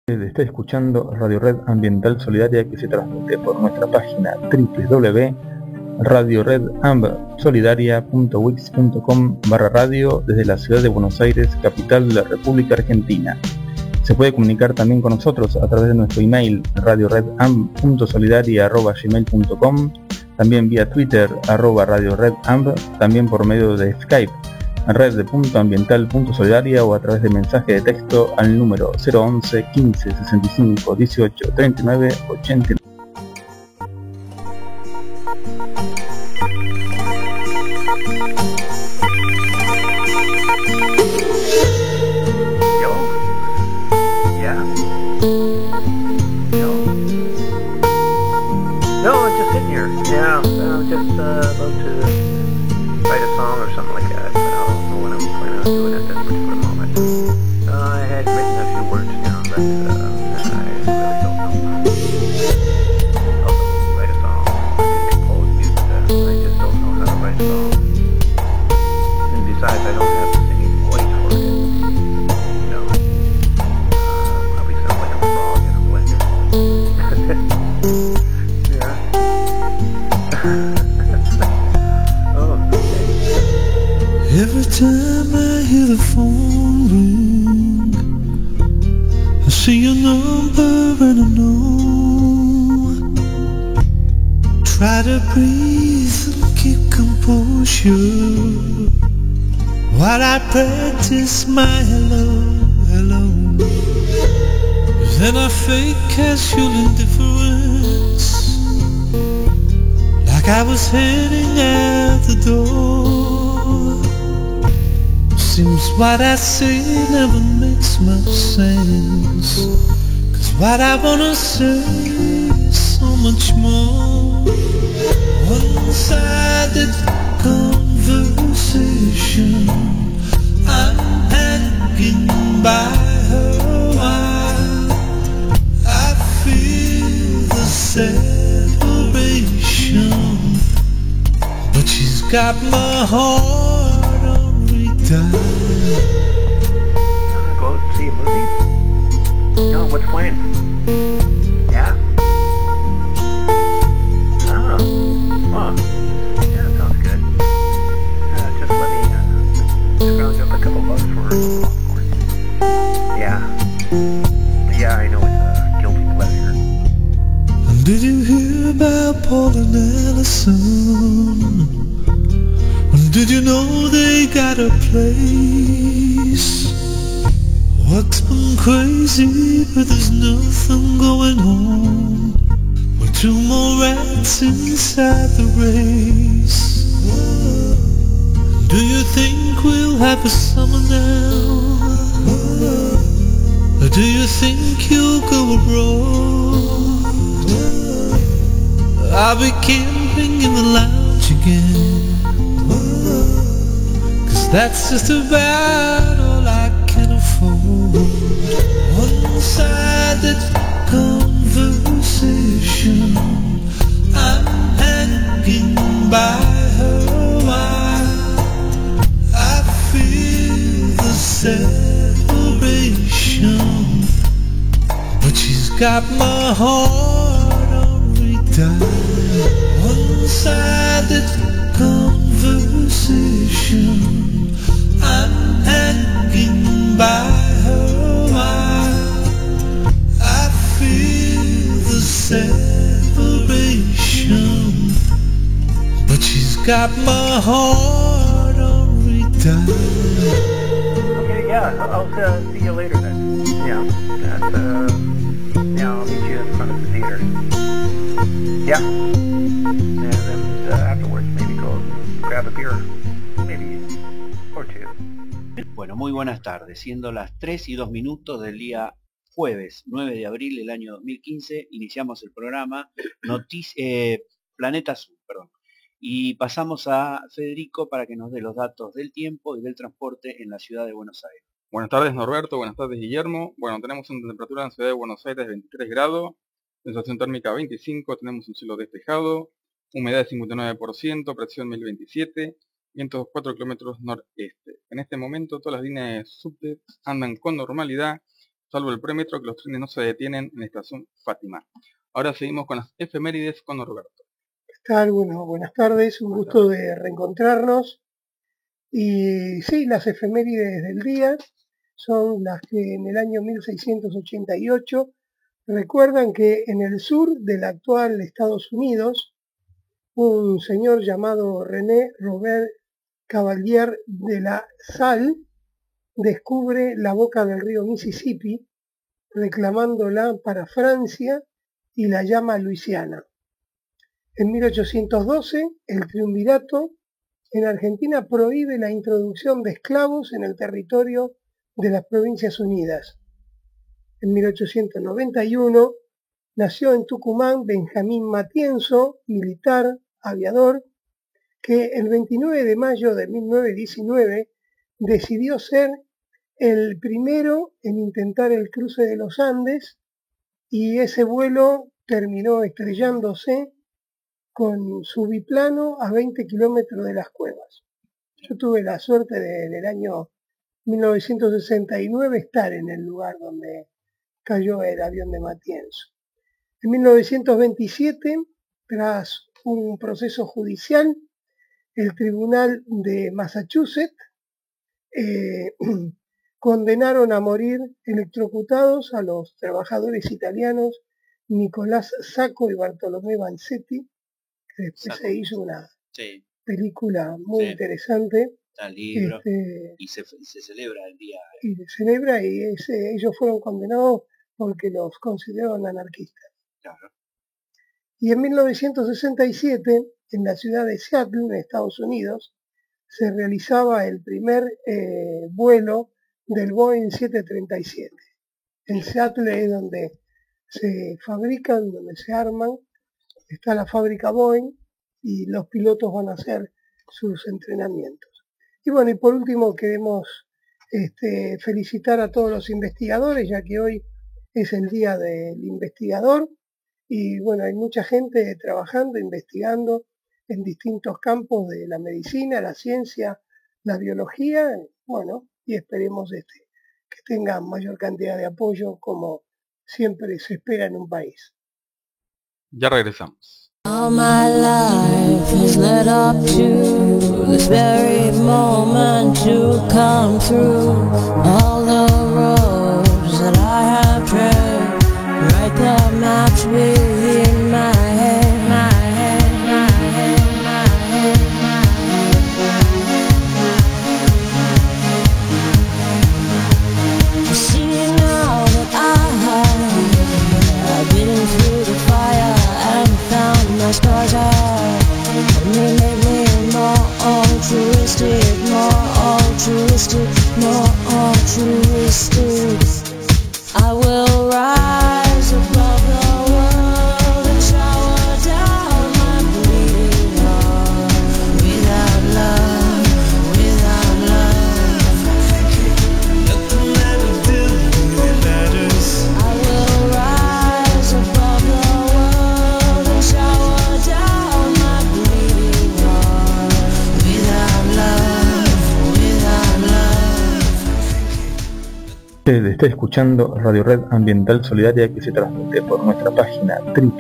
Está escuchando Radio Red Ambiental Solidaria, que se transmite por nuestra página www.radioredambsolidaria.wix.com/radio desde la ciudad de Buenos Aires, capital de la República Argentina. Se puede comunicar también con nosotros a través de nuestro email radioredamb.solidaria@gmail.com, también vía Twitter @radioredamb, también por medio de Skype red.ambiental.solidaria o a través de mensaje de texto al número 011 15 65 18 39 89. Practice my hello. Then I fake casual indifference, like I was heading out the door. Seems what I say never makes much sense, 'cause what I wanna say is so much more. One-sided conversation, I'm hanging by her while I feel the separation, but she's got my heart on redial. Go see a movie? No, what's playing? Yeah? Oh. Yeah, sounds good. Just let me scrounge up a couple bucks for popcorn. Yeah, I know it's a guilty pleasure. Did you hear about Paul and Allison? Did you know they got a place? Work's been crazy, but there's nothing going on. We're two more rats inside the race. Do you think we'll have a summer now? Or do you think you'll go abroad? I'll be camping in the lounge again, 'cause that's just about all I can afford. One-sided conversation, I'm hanging by her while I feel the separation, but she's got my heart on redial. One-sided conversation, I'm hanging by her while I feel the separation, but she's got my heart on redial. Okay, yeah, I'll see you later then. Yeah, I'll meet you in front of the theater. Yeah, and then afterwards maybe go and grab a beer, maybe, or two. Bueno, muy buenas tardes, siendo las 3:02 del día jueves 9 de abril del año 2015, iniciamos el programa Planeta Azul, y pasamos a Federico para que nos dé los datos del tiempo y del transporte en la ciudad de Buenos Aires. Buenas tardes Norberto, buenas tardes Guillermo. Bueno, tenemos una temperatura en la ciudad de Buenos Aires de 23 grados, sensación térmica 25, tenemos un cielo despejado, humedad de 59%, presión 1027, vientos 4 kilómetros noreste. En este momento todas las líneas subte andan con normalidad salvo el premetro que los trenes no se detienen en la estación Fátima. Ahora seguimos con las efemérides con Norberto. ¿Qué tal? Bueno, buenas tardes, un gusto de reencontrarnos. Y sí, las efemérides del día son las que en el año 1688 recuerdan que en el sur del actual Estados Unidos, un señor llamado René Robert Cavalier de la Salle descubre la boca del río Mississippi, reclamándola para Francia y la llama Luisiana. En 1812, el triunvirato en Argentina prohíbe la introducción de esclavos en el territorio de las Provincias Unidas. En 1891 nació en Tucumán Benjamín Matienzo, militar, aviador, que el 29 de mayo de 1919 decidió ser el primero en intentar el cruce de los Andes y ese vuelo terminó estrellándose con su biplano a 20 kilómetros de las cuevas. Yo tuve la suerte de en el año 1969 estar en el lugar donde cayó el avión de Matienzo. En 1927, tras un proceso judicial, el Tribunal de Massachusetts condenaron a morir electrocutados a los trabajadores italianos Nicolás Sacco y Bartolomé Vanzetti, que después se hizo una película muy interesante. Está el libro, y se celebra el día. Y se celebra y ellos fueron condenados porque los consideraron anarquistas. Claro. Y en 1967, en la ciudad de Seattle, en Estados Unidos, se realizaba el primer vuelo del Boeing 737. En Seattle es donde se fabrican, donde se arman, está la fábrica Boeing y los pilotos van a hacer sus entrenamientos. Y bueno, y por último queremos felicitar a todos los investigadores, ya que hoy es el día del investigador y bueno, hay mucha gente trabajando, investigando en distintos campos de la medicina, la ciencia, la biología, bueno, y esperemos que tengan mayor cantidad de apoyo como siempre se espera en un país. Ya regresamos. All my life has led up to this very moment to come through. All the roads that I have tread, write the maps within my head, my head, my head, my head, my head. I see now that I've been through the fire and found my scars are only made me more altruistic, more altruistic, more altruistic. I will rise above the world and shower down my bleeding heart. Without love, without love, Let the ladder build me ladders. I will rise above the world and shower down my bleeding heart. Without love, without love. Usted está escuchando Radio Red Ambiental Solidaria, que se transmite por nuestra página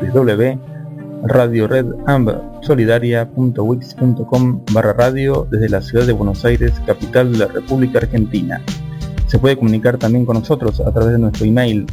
www.radioredambsolidaria.wix.com/radio desde la ciudad de Buenos Aires, capital de la República Argentina. Se puede comunicar también con nosotros a través de nuestro email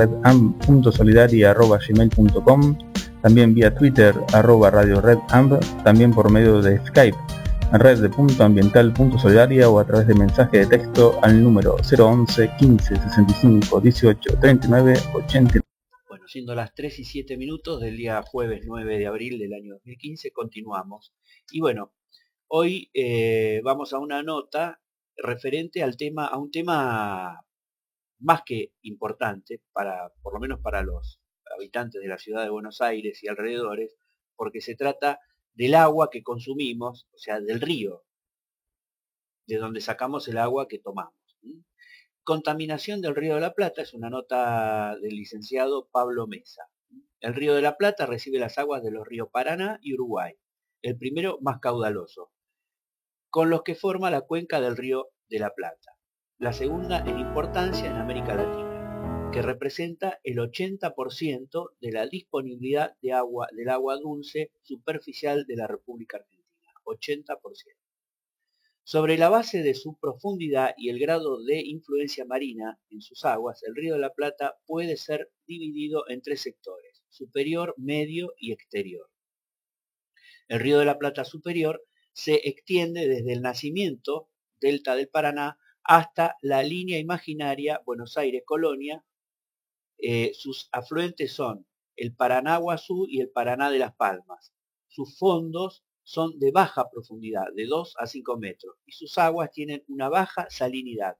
radioredamb.solidaria@gmail.com, también vía Twitter @radioredamb, también por medio de Skype red.ambiental.solidaria o a través de mensaje de texto al número 011 15 65 18 39 89. Bueno, siendo las 3 y 7 minutos del día jueves 9 de abril del año 2015, continuamos. Y bueno, hoy vamos a una nota referente a un tema más que importante, por lo menos para los habitantes de la ciudad de Buenos Aires y alrededores, porque se trata del agua que consumimos, o sea, del río, de donde sacamos el agua que tomamos. Contaminación del Río de la Plata es una nota del licenciado Pablo Mesa. El Río de la Plata recibe las aguas de los ríos Paraná y Uruguay, el primero más caudaloso, con los que forma la cuenca del Río de la Plata, la segunda en importancia en América Latina. que representa el 80% de la disponibilidad de agua, del agua dulce superficial de la República Argentina. 80%. Sobre la base de su profundidad y el grado de influencia marina en sus aguas, el Río de la Plata puede ser dividido en tres sectores: superior, medio y exterior. El Río de la Plata superior se extiende desde el nacimiento, delta del Paraná, hasta la línea imaginaria Buenos Aires-Colonia. Sus afluentes son el Paraná-Guazú y el Paraná de las Palmas. Sus fondos son de baja profundidad, de 2 a 5 metros, y sus aguas tienen una baja salinidad,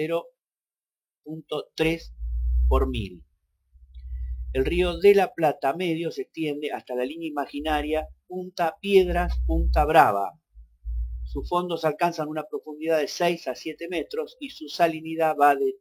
0.3 por mil. El Río de la Plata medio se extiende hasta la línea imaginaria Punta Piedras, Punta Brava. Sus fondos alcanzan una profundidad de 6 a 7 metros y su salinidad va de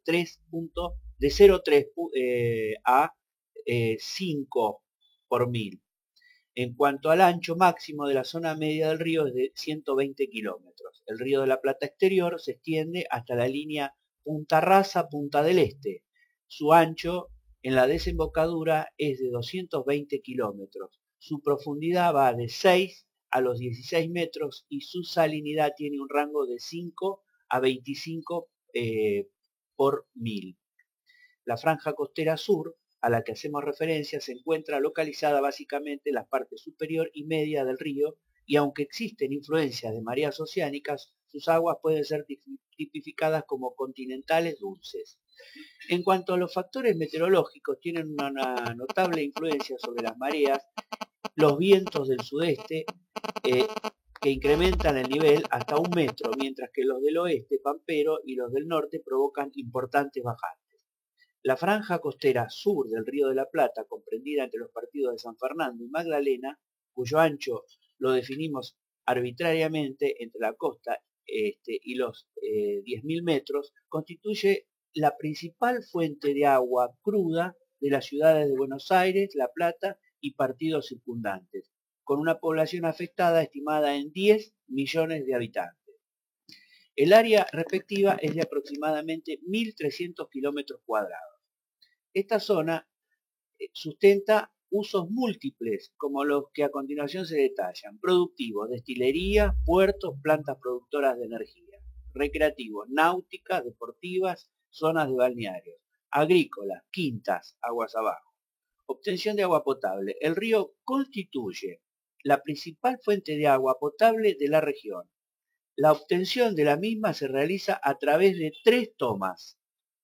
0.3 a 5 por mil. En cuanto al ancho máximo de la zona media del río es de 120 kilómetros. El Río de la Plata exterior se extiende hasta la línea Punta Rasa, Punta del Este. Su ancho en la desembocadura es de 220 kilómetros. Su profundidad va de 6 a los 16 metros y su salinidad tiene un rango de 5 a 25 por mil. La franja costera sur, a la que hacemos referencia, se encuentra localizada básicamente en la parte superior y media del río, y aunque existen influencias de mareas oceánicas, sus aguas pueden ser tipificadas como continentales dulces. En cuanto a los factores meteorológicos, tienen una notable influencia sobre las mareas, los vientos del sudeste, que incrementan el nivel hasta 1 metro, mientras que los del oeste, pampero, y los del norte provocan importantes bajadas. La franja costera sur del Río de la Plata, comprendida entre los partidos de San Fernando y Magdalena, cuyo ancho lo definimos arbitrariamente entre la costa y los 10.000 metros, constituye la principal fuente de agua cruda de las ciudades de Buenos Aires, La Plata y partidos circundantes, con una población afectada estimada en 10 millones de habitantes. El área respectiva es de aproximadamente 1.300 kilómetros cuadrados. Esta zona sustenta usos múltiples, como los que a continuación se detallan: productivos, destilería, puertos, plantas productoras de energía; recreativos, náuticas, deportivas, zonas de balnearios; agrícolas, quintas, aguas abajo; obtención de agua potable. El río constituye la principal fuente de agua potable de la región. La obtención de la misma se realiza a través de 3 tomas.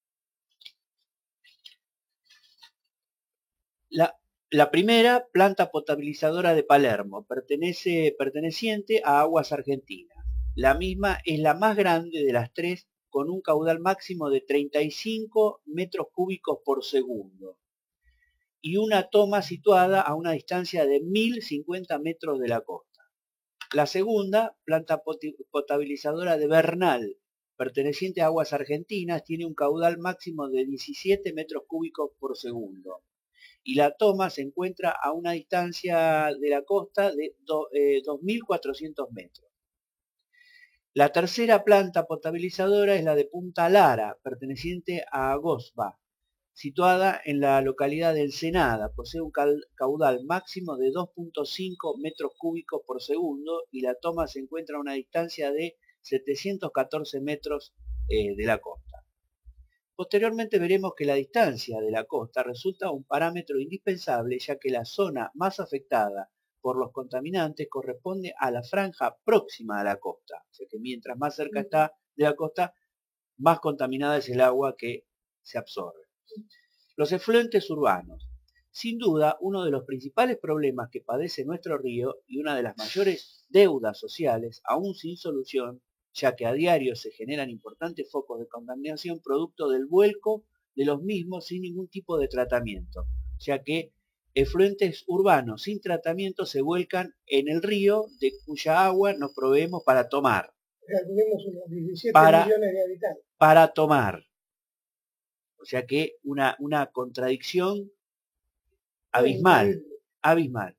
La primera, planta potabilizadora de Palermo, perteneciente a Aguas Argentinas. La misma es la más grande de las 3, con un caudal máximo de 35 metros cúbicos por segundo, y una toma situada a una distancia de 1.050 metros de la costa. La segunda, planta potabilizadora de Bernal, perteneciente a Aguas Argentinas, tiene un caudal máximo de 17 metros cúbicos por segundo, y la toma se encuentra a una distancia de la costa de 2.400 metros. La tercera planta potabilizadora es la de Punta Lara, perteneciente a Agosba, situada en la localidad de Ensenada. Posee un caudal máximo de 2.5 metros cúbicos por segundo y la toma se encuentra a una distancia de 714 metros de la costa. Posteriormente veremos que la distancia de la costa resulta un parámetro indispensable, ya que la zona más afectada por los contaminantes corresponde a la franja próxima a la costa. O sea que mientras más cerca está de la costa, más contaminada es el agua que se absorbe. Los efluentes urbanos. Sin duda, uno de los principales problemas que padece nuestro río y una de las mayores deudas sociales, aún sin solución, ya que a diario se generan importantes focos de contaminación producto del vuelco de los mismos sin ningún tipo de tratamiento, ya que efluentes urbanos sin tratamiento se vuelcan en el río, de cuya agua nos proveemos para tomar. Tenemos unos 17 millones de habitantes. Para tomar. O sea que una contradicción abismal. Abismal.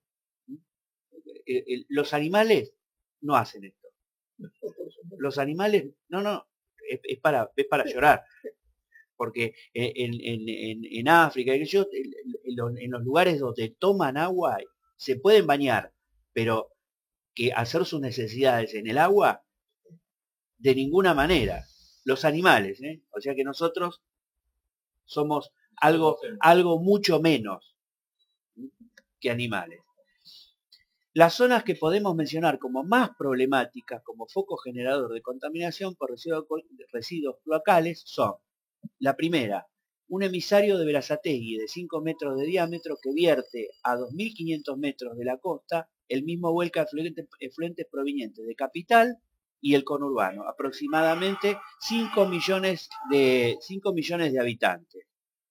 Los animales no hacen esto. Los animales, es para llorar. porque en África, en los lugares donde toman agua, se pueden bañar, pero que hacer sus necesidades en el agua, de ninguna manera. Los animales, o sea que nosotros somos algo mucho menos que animales. Las zonas que podemos mencionar como más problemáticas como foco generador de contaminación por residuos cloacales son: la primera, un emisario de Berazategui de 5 metros de diámetro que vierte a 2.500 metros de la costa, el mismo vuelca efluentes provenientes de Capital y el conurbano, aproximadamente 5 millones de habitantes.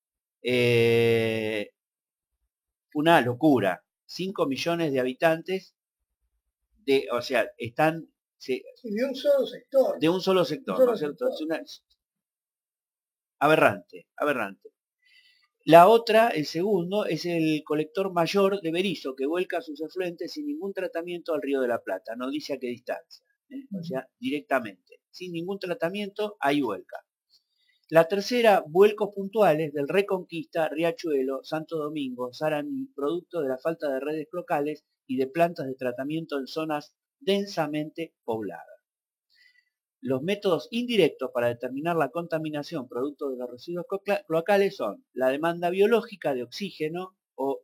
Una locura. 5 millones de habitantes, o sea, están... de un solo sector. De un solo sector, ¿no es cierto? Es una... aberrante. La otra, el segundo, es el colector mayor de Berisso, que vuelca sus efluentes sin ningún tratamiento al Río de la Plata. No dice a qué distancia, o sea, directamente. Sin ningún tratamiento, ahí vuelca. La tercera, vuelcos puntuales del Reconquista, Riachuelo, Santo Domingo, Sarandí, producto de la falta de redes locales y de plantas de tratamiento en zonas densamente pobladas. Los métodos indirectos para determinar la contaminación producto de los residuos cloacales son la demanda biológica de oxígeno, o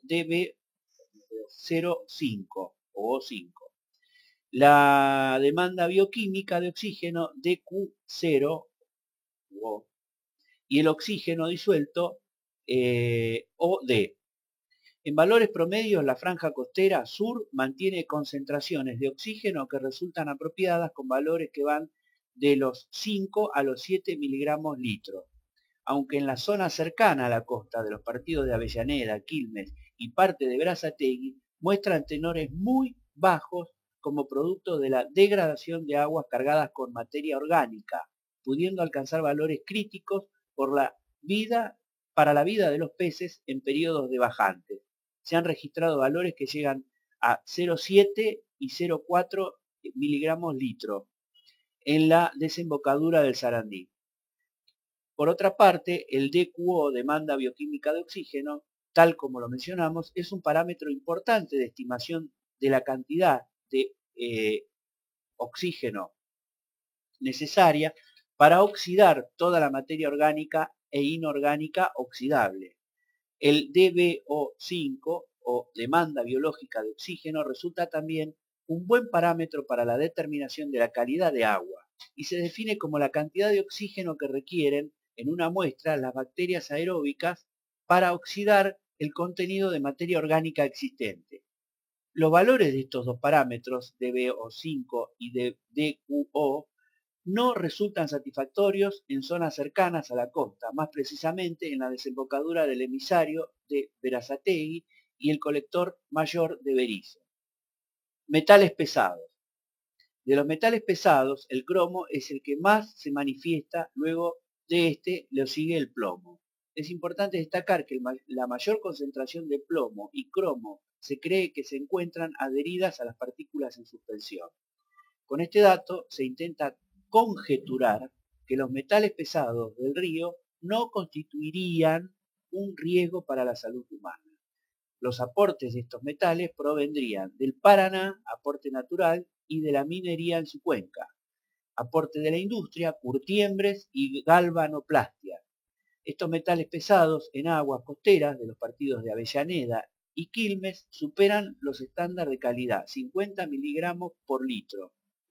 DB05 o O5, la demanda bioquímica de oxígeno, DQ0 y el oxígeno disuelto, OD. En valores promedios, la franja costera sur mantiene concentraciones de oxígeno que resultan apropiadas con valores que van de los 5 a los 7 miligramos litro, aunque en la zona cercana a la costa de los partidos de Avellaneda, Quilmes y parte de Berazategui muestran tenores muy bajos como producto de la degradación de aguas cargadas con materia orgánica, pudiendo alcanzar valores críticos para la vida de los peces en periodos de bajantes. Se han registrado valores que llegan a 0,7 y 0,4 miligramos litro en la desembocadura del Sarandí. Por otra parte, el DQO, demanda bioquímica de oxígeno, tal como lo mencionamos, es un parámetro importante de estimación de la cantidad de oxígeno necesaria para oxidar toda la materia orgánica e inorgánica oxidable. El DBO5, o demanda biológica de oxígeno, resulta también un buen parámetro para la determinación de la calidad de agua y se define como la cantidad de oxígeno que requieren en una muestra las bacterias aeróbicas para oxidar el contenido de materia orgánica existente. Los valores de estos dos parámetros, DBO5 y DQO, no resultan satisfactorios en zonas cercanas a la costa, más precisamente en la desembocadura del emisario de Berazategui y el colector mayor de Berisso. Metales pesados. De los metales pesados, el cromo es el que más se manifiesta, luego de este le sigue el plomo. Es importante destacar que la mayor concentración de plomo y cromo se cree que se encuentran adheridas a las partículas en suspensión. Con este dato se intenta conjeturar que los metales pesados del río no constituirían un riesgo para la salud humana. Los aportes de estos metales provendrían del Paraná, aporte natural, y de la minería en su cuenca, aporte de la industria, curtiembres y galvanoplastia. Estos metales pesados en aguas costeras de los partidos de Avellaneda y Quilmes superan los estándares de calidad, 50 miligramos por litro.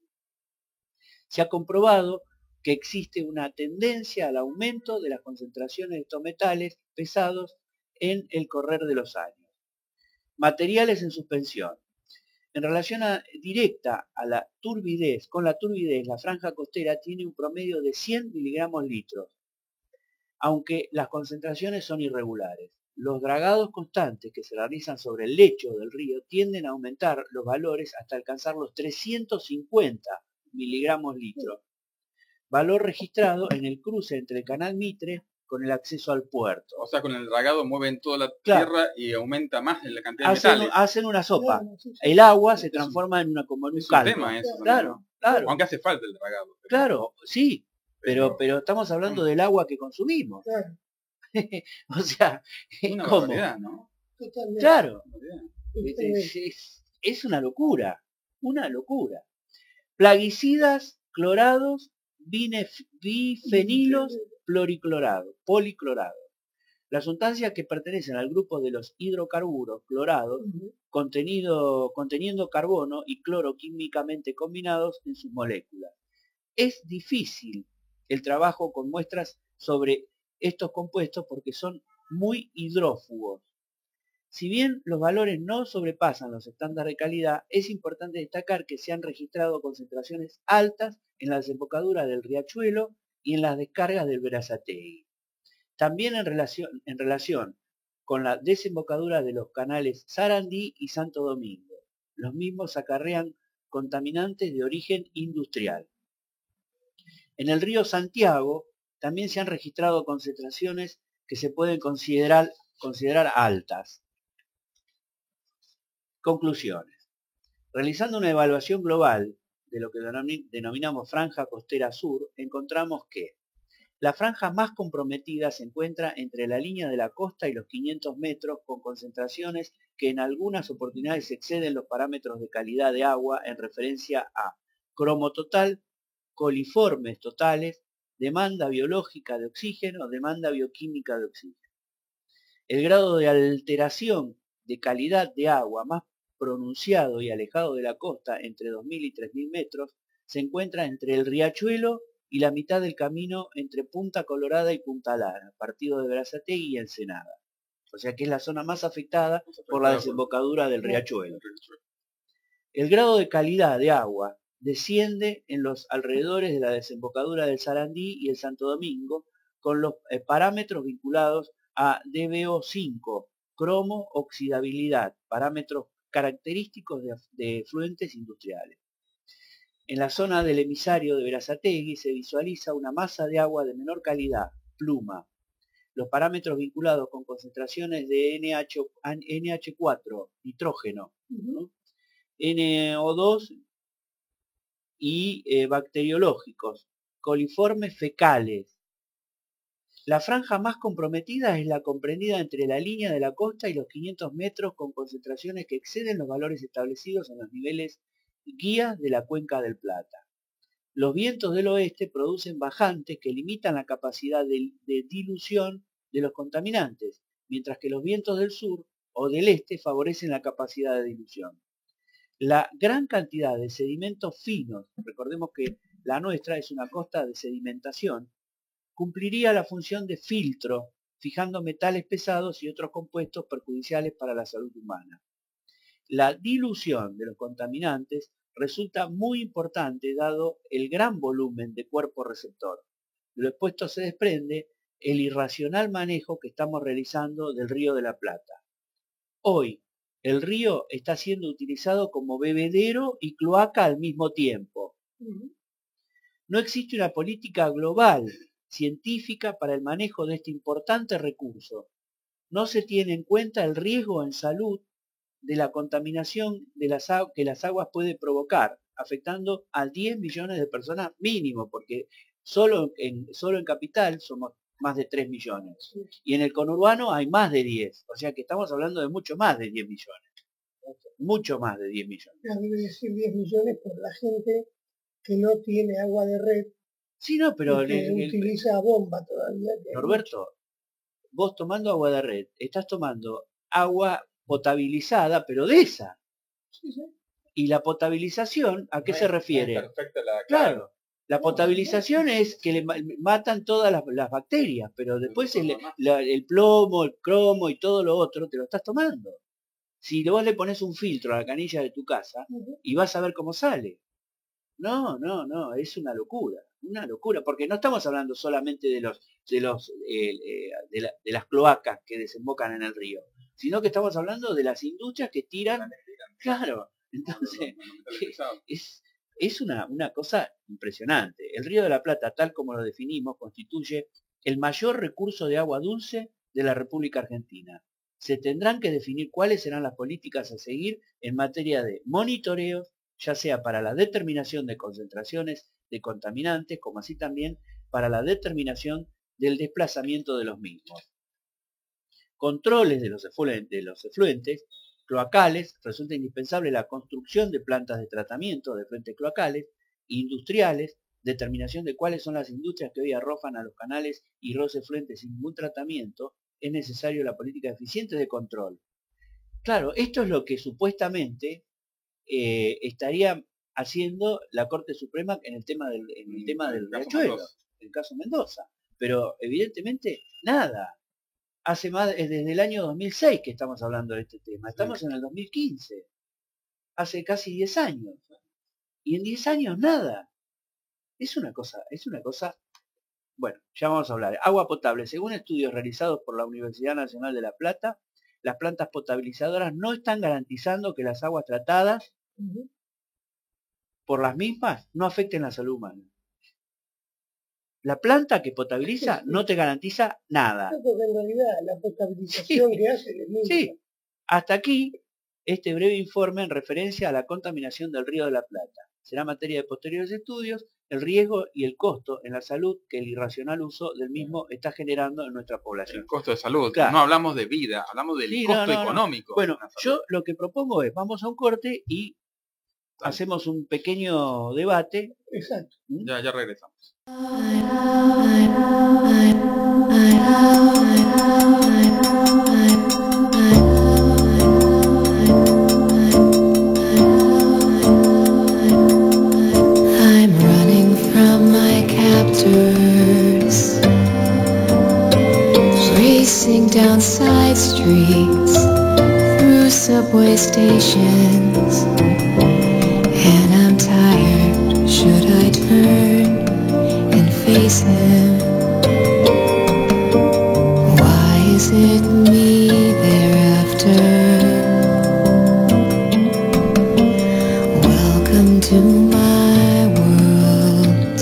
Se ha comprobado que existe una tendencia al aumento de las concentraciones de estos metales pesados en el correr de los años. Materiales en suspensión. En relación directa a la turbidez, la franja costera tiene un promedio de 100 miligramos litros, aunque las concentraciones son irregulares. Los dragados constantes que se realizan sobre el lecho del río tienden a aumentar los valores hasta alcanzar los 350 miligramos litro, valor registrado en el cruce entre el canal Mitre con el acceso al puerto. O sea, con el dragado mueven toda la tierra y aumenta más en la cantidad de metales. Hacen una sopa. El agua se transforma en un caldo. Tema eso, claro. Aunque hace falta el dragado. Claro, sí. pero estamos hablando del agua que consumimos. Claro, O sea, es Una como, barbaridad, ¿no? totalmente. claro, Este, es una locura, una locura. Plaguicidas, clorados, bifenilos, policlorados. Las sustancias que pertenecen al grupo de los hidrocarburos clorados, conteniendo carbono y cloro químicamente combinados en sus moléculas. Es difícil el trabajo con muestras sobre estos compuestos porque son muy hidrófugos. Si bien los valores no sobrepasan los estándares de calidad, es importante destacar que se han registrado concentraciones altas en la desembocadura del Riachuelo y en las descargas del Berazategui. También en relación con la desembocadura de los canales Sarandí y Santo Domingo. Los mismos acarrean contaminantes de origen industrial. En el río Santiago también se han registrado concentraciones que se pueden considerar altas. Conclusiones. Realizando una evaluación global de lo que denominamos franja costera sur, encontramos que la franja más comprometida se encuentra entre la línea de la costa y los 500 metros, con concentraciones que en algunas oportunidades exceden los parámetros de calidad de agua en referencia a cromo total, coliformes totales, demanda biológica de oxígeno, demanda bioquímica de oxígeno. El grado de alteración de calidad de agua más pronunciado y alejado de la costa, entre 2.000 y 3.000 metros, se encuentra entre el Riachuelo y la mitad del camino entre Punta Colorada y Punta Lara, partido de Berazategui y Ensenada. O sea que es la zona más afectada por la desembocadura del Riachuelo. El grado de calidad de agua desciende en los alrededores de la desembocadura del Sarandí y el Santo Domingo, con los parámetros vinculados a DBO5, cromo, oxidabilidad, parámetros característicos de efluentes industriales. En la zona del emisario de Berazategui se visualiza una masa de agua de menor calidad, pluma. Los parámetros vinculados con concentraciones de NH4, nitrógeno, ¿no? NO2 y bacteriológicos, coliformes fecales. La franja más comprometida es la comprendida entre la línea de la costa y los 500 metros, con concentraciones que exceden los valores establecidos en los niveles guía de la cuenca del Plata. Los vientos del oeste producen bajantes que limitan la capacidad de dilución de los contaminantes, mientras que los vientos del sur o del este favorecen la capacidad de dilución. La gran cantidad de sedimentos finos, recordemos que la nuestra es una costa de sedimentación, cumpliría la función de filtro, fijando metales pesados y otros compuestos perjudiciales para la salud humana. La dilución de los contaminantes resulta muy importante dado el gran volumen de cuerpo receptor. De lo expuesto se desprende el irracional manejo que estamos realizando del Río de la Plata. Hoy, el río está siendo utilizado como bebedero y cloaca al mismo tiempo. No existe una política global científica para el manejo de este importante recurso. No se tiene en cuenta el riesgo en salud de la contaminación que las aguas puede provocar, afectando a 10 millones de personas mínimo, porque solo en Capital somos más de 3 millones. Y en el conurbano hay más de 10, o sea que estamos hablando de mucho más de 10 millones. Mucho más de 10 millones. Debe decir 10 millones por la gente que no tiene agua de red. Sí, no, pero utiliza bomba todavía. Norberto, vos tomando agua de red, estás tomando agua potabilizada, pero de esa. Sí, sí. Y la potabilización, ¿a qué se refiere? Claro. La potabilización es que le matan todas las bacterias, pero después el plomo, el cromo y todo lo otro te lo estás tomando. Si vos le pones un filtro a la canilla de tu casa y vas a ver cómo sale. No, es una locura, porque no estamos hablando solamente de las cloacas que desembocan en el río, sino que estamos hablando de las industrias que tiran, claro, entonces es una cosa impresionante. El Río de la Plata, tal como lo definimos, constituye el mayor recurso de agua dulce de la República Argentina. Se tendrán que definir cuáles serán las políticas a seguir en materia de monitoreos, ya sea para la determinación de concentraciones de contaminantes, como así también para la determinación del desplazamiento de los mismos. Controles de los efluentes cloacales. Resulta indispensable la construcción de plantas de tratamiento de efluentes cloacales, industriales, determinación de cuáles son las industrias que hoy arrojan a los canales y los efluentes sin ningún tratamiento. Es necesario la política eficiente de control. Claro, esto es lo que supuestamente estaría haciendo la Corte Suprema en el tema del riachuelo, el caso Mendoza. Pero evidentemente nada. Hace más, desde el año 2006 que estamos hablando de este tema. Estamos en el 2015. Hace casi 10 años. Y en 10 años nada. Es una cosa, bueno, ya vamos a hablar. Agua potable. Según estudios realizados por la Universidad Nacional de La Plata, las plantas potabilizadoras no están garantizando que las aguas tratadas por las mismas no afecten la salud humana. La planta que potabiliza no te garantiza nada. Porque en realidad la potabilización que hace es misma. Sí, hasta aquí este breve informe en referencia a la contaminación del Río de la Plata. Será materia de posteriores estudios el riesgo y el costo en la salud que el irracional uso del mismo está generando en nuestra población. El costo de salud. Claro. No hablamos de vida, hablamos del costo económico. Bueno, yo lo que propongo es, vamos a un corte y hacemos un pequeño debate. Exacto. Ya regresamos. I'm running from my captors, racing down side streets, through subway stations, and I'm tired. Should I turn and face him? Why is it me they're after? Welcome to my world,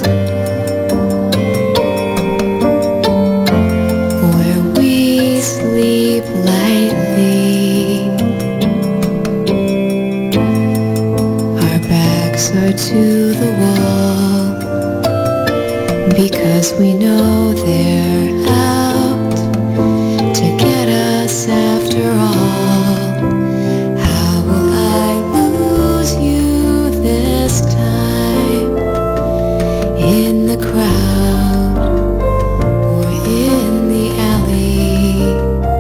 where we sleep lightly. Our backs are to the wall, because we know they're out to get us after all. How will I lose you this time? In the crowd or in the alley?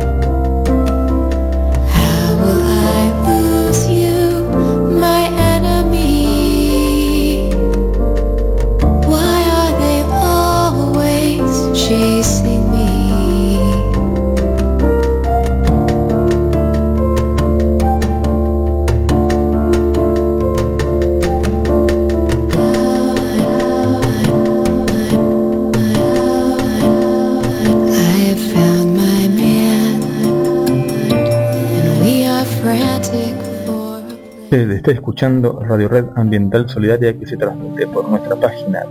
How will I lose you, my enemy? Why are they always chasing me? I have found my man, and we are frantic for a place. Usted está escuchando Radio Red Ambiental Solidaria, que se transmite por nuestra página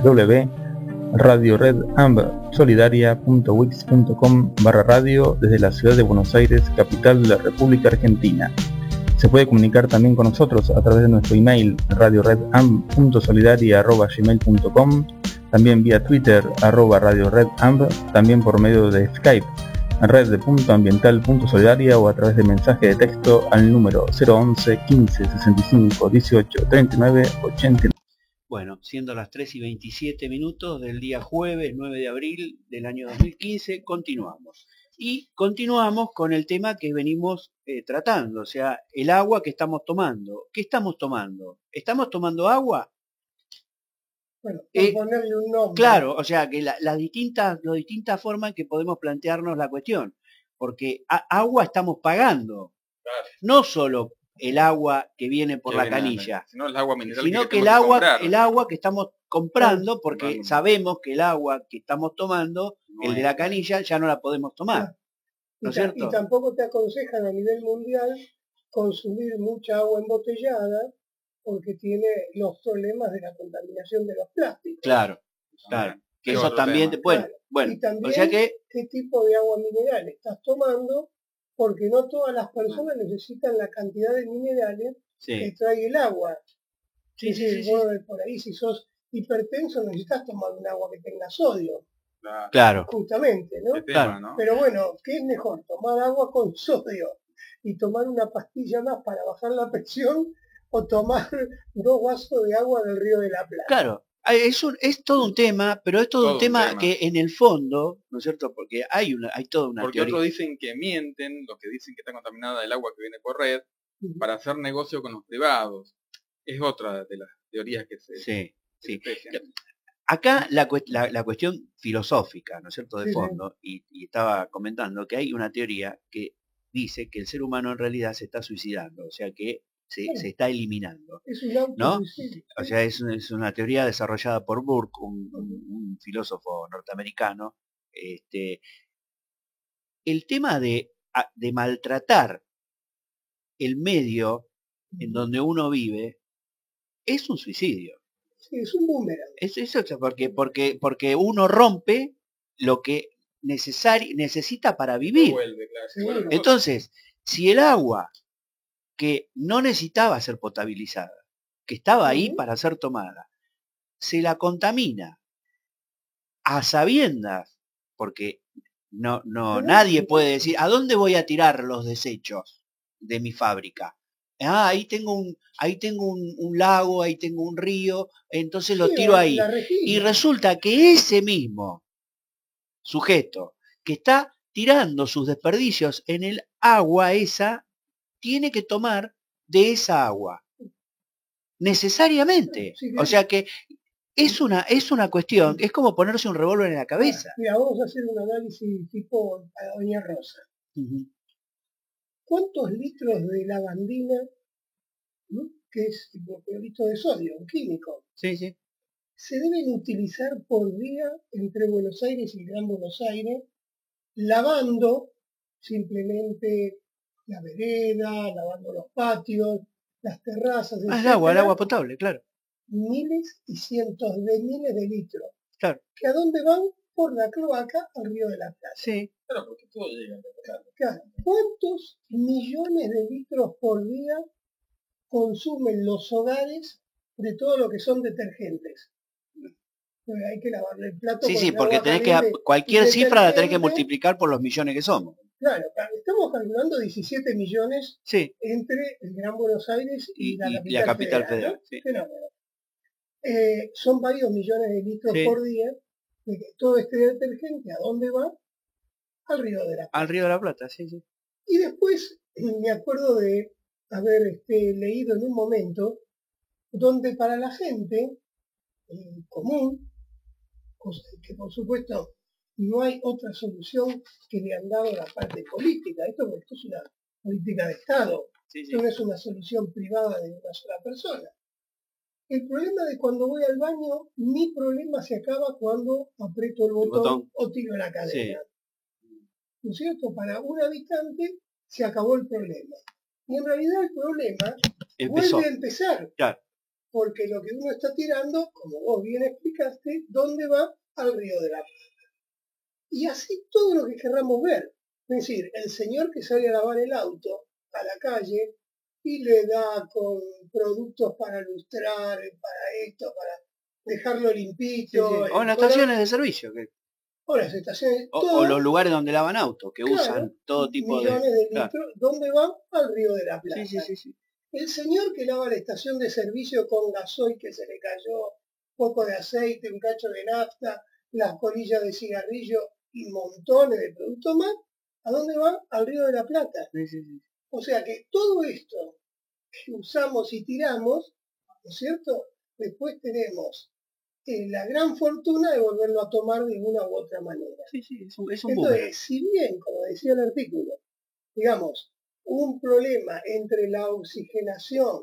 www.radioredambsolidaria.wix.com/radio desde la ciudad de Buenos Aires, capital de la República Argentina. Se puede comunicar también con nosotros a través de nuestro email radioredamb.solidaria@gmail.com, también vía Twitter @radioredamb, también por medio de Skype red.ambiental.solidaria o a través de mensaje de texto al número 011 15 65 18 39 89. Bueno, siendo las 3:27 del día jueves 9 de abril del año 2015, continuamos. Y continuamos con el tema que venimos tratando, o sea, el agua que estamos tomando. ¿Qué estamos tomando? ¿Estamos tomando agua? Bueno, por ponerle un nombre. Claro, o sea, que las distintas formas en que podemos plantearnos la cuestión. Porque agua estamos pagando. Claro. No solo el agua que viene por la canilla, sino el agua mineral, sino que el agua que estamos comprando, porque sabemos que el agua que estamos tomando, el de la canilla, ya no la podemos tomar. ¿No es cierto? Y tampoco te aconsejan a nivel mundial consumir mucha agua embotellada, porque tiene los problemas de la contaminación de los plásticos. Claro. Que eso también, bueno, y también, o sea que qué tipo de agua mineral estás tomando, porque no todas las personas necesitan la cantidad de minerales que trae el agua. Sí. Por ahí, si sos hipertenso necesitas tomar un agua que tenga sodio, Claro. justamente, ¿no? Qué tema, Claro. ¿no? Pero bueno, ¿qué es mejor? ¿Tomar agua con sodio y tomar una pastilla más para bajar la presión o tomar 2 vasos de agua del Río de la Plata? Claro, es todo un tema, pero es todo un tema que en el fondo, ¿no es cierto? Porque hay toda una Porque teoría. otros dicen que mienten, los que dicen que está contaminada el agua que viene por red, para hacer negocio con los privados. Es otra de las teorías que se, Sí, que se tejen. Acá la cuestión filosófica, ¿no es cierto?, de Sí, sí. fondo, y estaba comentando que hay una teoría que dice que el ser humano en realidad se está suicidando, o sea que se está eliminando, Es un ¿no? autosuicidio. O sea, es una teoría desarrollada por Burke, un filósofo norteamericano. El tema de maltratar el medio en donde uno vive es un suicidio. Sí, es un boomerang. Es eso, porque uno rompe lo que necesita para vivir. Vuelve, claro. Sí. Bueno, Entonces, si el agua que no necesitaba ser potabilizada, que estaba ahí para ser tomada, se la contamina a sabiendas, porque nadie puede decir, ¿a dónde voy a tirar los desechos de mi fábrica? Ah, ahí tengo un lago, ahí tengo un río, entonces lo tiro ahí. Y resulta que ese mismo sujeto que está tirando sus desperdicios en el agua esa, tiene que tomar de esa agua. Necesariamente. Sí, O sea que es una cuestión, es como ponerse un revólver en la cabeza. Mira, vamos a hacer un análisis tipo a Doña Rosa. ¿Cuántos litros de lavandina, ¿no?, que es tipo clorito de sodio, un químico, sí, se deben utilizar por día entre Buenos Aires y Gran Buenos Aires, lavando simplemente la vereda, lavando los patios, las terrazas, el agua potable, claro. Miles y cientos de miles de litros. Claro. ¿Que a dónde van? Por la cloaca al Río de la Plata. Sí. Claro, porque todo llega. Claro. ¿Cuántos millones de litros por día consumen los hogares de todo lo que son detergentes? Hay que lavarle el plato. Sí, porque tenés que, cualquier cifra la tenés que multiplicar por los millones que somos. Claro, estamos calculando 17 millones entre el Gran Buenos Aires y la capital federal. ¿No? Sí. Son varios millones de litros por día de que todo este detergente, ¿a dónde va? Al Río de la Plata. Al Río de la Plata, sí. Y después me acuerdo de haber leído en un momento donde para la gente común, que por supuesto no hay otra solución que le han dado la parte política. Esto es una política de Estado. Esto no es una solución privada de una sola persona. El problema de cuando voy al baño, mi problema se acaba cuando aprieto el botón o tiro la cadena. ¿No es cierto? Para un habitante se acabó el problema. Y en realidad el problema vuelve a empezar. Claro. Porque lo que uno está tirando, como vos bien explicaste, ¿dónde va? Al Río de la Plata. Y así todo lo que querramos ver. Es decir, el señor que sale a lavar el auto a la calle y le da con productos para lustrar, para esto, para dejarlo limpito. O en las estaciones de servicio. O las estaciones. O los lugares donde lavan autos, que usan todo tipo millones de litros. ¿Dónde van? Al Río de la Plata. Sí. El señor que lava la estación de servicio con gasoil que se le cayó, poco de aceite, un cacho de nafta, las colillas de cigarrillo y montones de productos más, ¿a dónde va? Al Río de la Plata. Sí. O sea que todo esto que usamos y tiramos, ¿no es cierto? Después tenemos la gran fortuna de volverlo a tomar de una u otra manera. Sí, es un Entonces, si bien, como decía el artículo, digamos, un problema entre la oxigenación,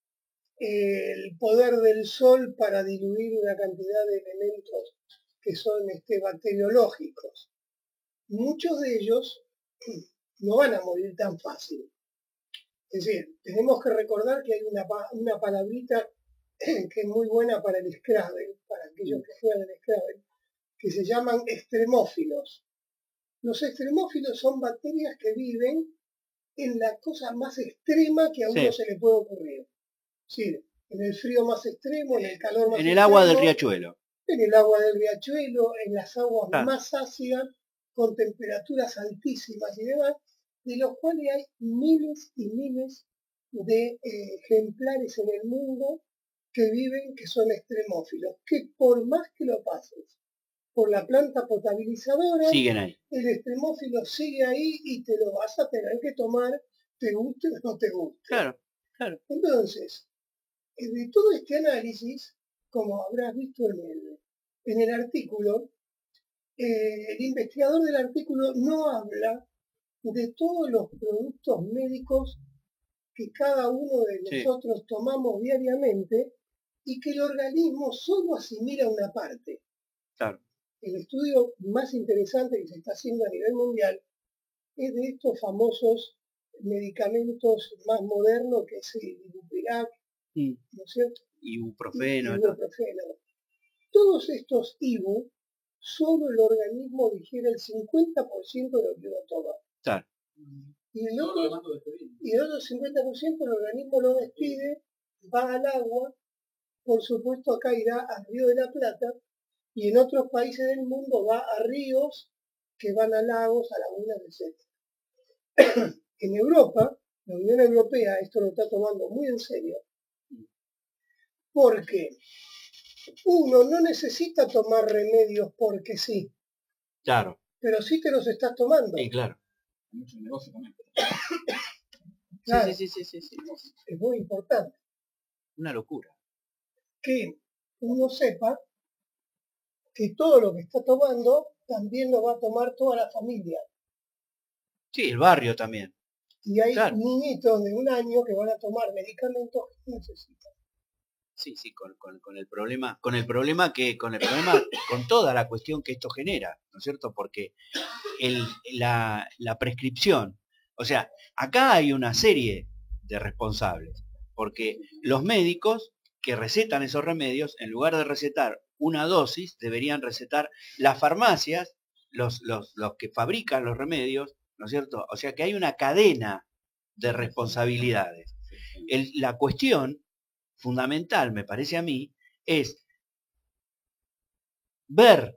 el poder del sol para diluir una cantidad de elementos que son bacteriológicos, muchos de ellos no van a morir tan fácil. Es decir, tenemos que recordar que hay una palabrita que es muy buena para el Scrabble, para aquellos que juegan el Scrabble, que se llaman extremófilos. Los extremófilos son bacterias que viven en la cosa más extrema que a uno se le puede ocurrir. Es decir, en el frío más extremo, en el calor más En el agua del extremo, riachuelo. en el agua del riachuelo, en las aguas Claro. más ácidas, con temperaturas altísimas y demás, de los cuales hay miles y miles de ejemplares en el mundo que viven, que son extremófilos, que por más que lo pases por la planta potabilizadora, Siguen ahí. el extremófilo sigue ahí y te lo vas a tener que tomar, te guste o no te guste. Claro, claro. Entonces, de todo este análisis, como habrás visto en el artículo, el investigador del artículo no habla de todos los productos médicos que cada uno de Sí. nosotros tomamos diariamente y que el organismo solo asimila una parte. Claro. El estudio más interesante que se está haciendo a nivel mundial es de estos famosos medicamentos más modernos, que es el Ibuprofen, Mm. ¿no es cierto? Ibuprofeno. Y ibuprofeno. Todos estos Ibu, solo el organismo digiere el 50% de lo que uno toma. Claro. Y el otro 50% el organismo lo despide, va al agua, por supuesto acá irá al Río de la Plata, y en otros países del mundo va a ríos que van a lagos, a lagunas, etc. En Europa, la Unión Europea esto lo está tomando muy en serio, porque uno no necesita tomar remedios porque sí, Claro. pero sí te los estás tomando. Sí, claro. Mucho negocio también. Claro, Sí. es muy importante Una locura. que uno sepa que todo lo que está tomando también lo va a tomar toda la familia. Sí, el barrio también. Y hay Claro. niñitos de 1 año que van a tomar medicamentos que necesitan. Sí, con el problema, con toda la cuestión que esto genera, ¿no es cierto? Porque la prescripción, o sea, acá hay una serie de responsables, porque los médicos que recetan esos remedios, en lugar de recetar una dosis, deberían recetar las farmacias, los que fabrican los remedios, ¿no es cierto? O sea que hay una cadena de responsabilidades. La cuestión fundamental, me parece a mí, es ver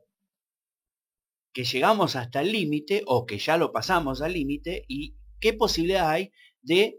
que llegamos hasta el límite o que ya lo pasamos al límite y qué posibilidad hay de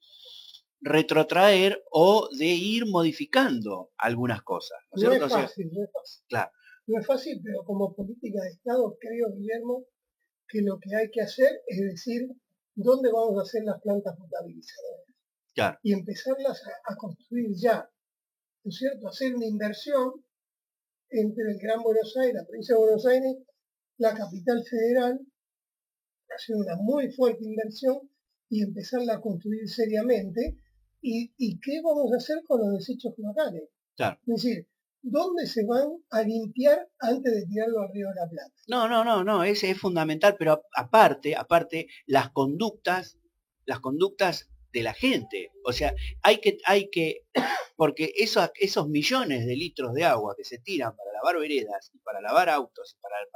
retrotraer o de ir modificando algunas cosas, ¿no es No cierto? es O sea, fácil, no es fácil. claro, No es fácil, pero como política de Estado creo, Guillermo, que lo que hay que hacer es decir dónde vamos a hacer las plantas potabilizadoras claro, y empezarlas a construir ya, ¿no es cierto? Hacer una inversión entre el Gran Buenos Aires, la provincia de Buenos Aires, la capital federal, hacer una muy fuerte inversión y empezarla a construir seriamente. ¿Y qué vamos a hacer con los desechos locales? claro. Es decir, ¿dónde se van a limpiar antes de tirarlo al Río de la Plata? No, ese es fundamental, pero aparte, las conductas de la gente. O sea, hay que, porque esos millones de litros de agua que se tiran para lavar veredas y para lavar autos,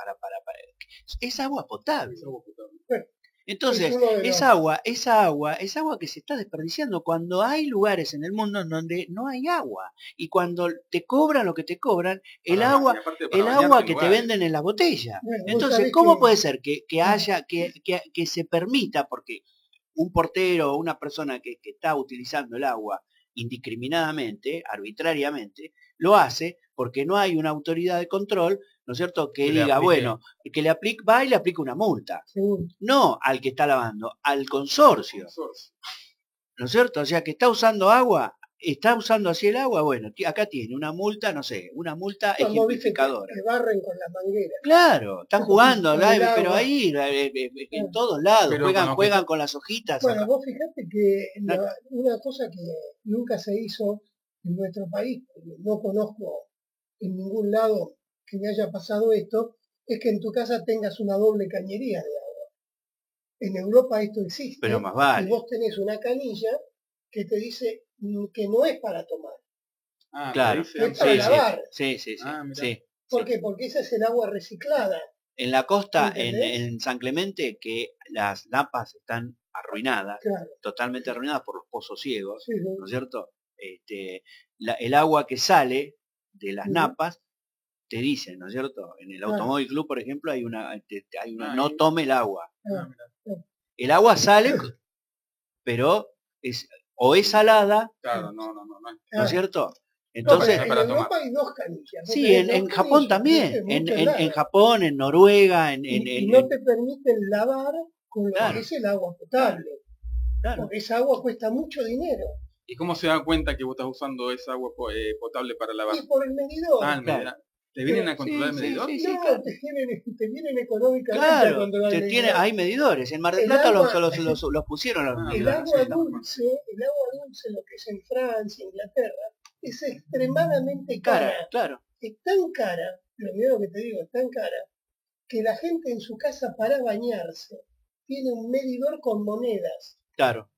es agua potable. Bueno, Entonces, es uno de los- esa agua que se está desperdiciando cuando hay lugares en el mundo en donde no hay agua. Y cuando te cobran lo que te cobran, el Para- agua, y aparte para el bañarte agua en que te lugares. venden en la botella. Bueno, vos Entonces, sabés ¿cómo que- puede ser que haya, que se permita, porque un portero o una persona que está utilizando el agua indiscriminadamente, arbitrariamente, lo hace porque no hay una autoridad de control, ¿no es cierto?, que Que le diga, aplique. bueno, que le aplique, va y le aplica una multa. seguro. No al que está lavando, al consorcio, ¿no es cierto? O sea, que está usando agua, está usando así el agua, bueno, acá tiene una multa, no sé, una multa Cuando viste ejemplificadora. que barren con la manguera. Claro, están jugando, Con el pero agua. ahí, en todos lados, Pero con lo que juegan está- con las hojitas. Bueno, acá. vos fijate que una cosa que nunca se hizo en nuestro país, porque no conozco en ningún lado que me haya pasado esto, es que en tu casa tengas una doble cañería de agua. En Europa esto existe. Pero más vale. Y vos tenés una canilla que te dice que no es para tomar. Ah, Claro, me dice Es antes. para sí, lavar. sí, Ah, mirá. sí. ¿Por qué? Porque esa es el agua reciclada. En la costa, ¿Entendés? en San Clemente, que las napas están arruinadas, Claro. totalmente arruinadas por los pozos ciegos, Sí, sí. ¿no es cierto? el agua que sale de las Ujú. napas, te dicen, ¿no es cierto? En el Ah. Automóvil Club, por ejemplo, hay una no ahí. tome el agua. Ah, El agua sale, pero o es salada, Claro, no. ¿no es ah. cierto? No, Entonces, pero para en Europa tomar. hay dos canillas. Vos sí, tenés en dos Japón canillas, también, ¿viste? en Muchos lados. Japón, en Noruega, Y no te permiten lavar con lo Claro. que es el agua potable. claro, Porque esa agua cuesta mucho dinero. ¿Y cómo se dan cuenta que vos estás usando esa agua potable para lavar? Y por el medidor. Ah, el Claro. medidor. ¿Te vienen a controlar sí, el medidor? sí, No, claro. te vienen económicamente a Claro, controlar el medidor. hay medidores. En Mar del El Plata agua- los pusieron los Ah, El medidores. agua sí, dulce, lo que es en Francia, Inglaterra, es extremadamente cara. Claro, Es tan cara, lo mismo que te digo, es tan cara, que la gente en su casa para bañarse tiene un medidor con monedas. claro.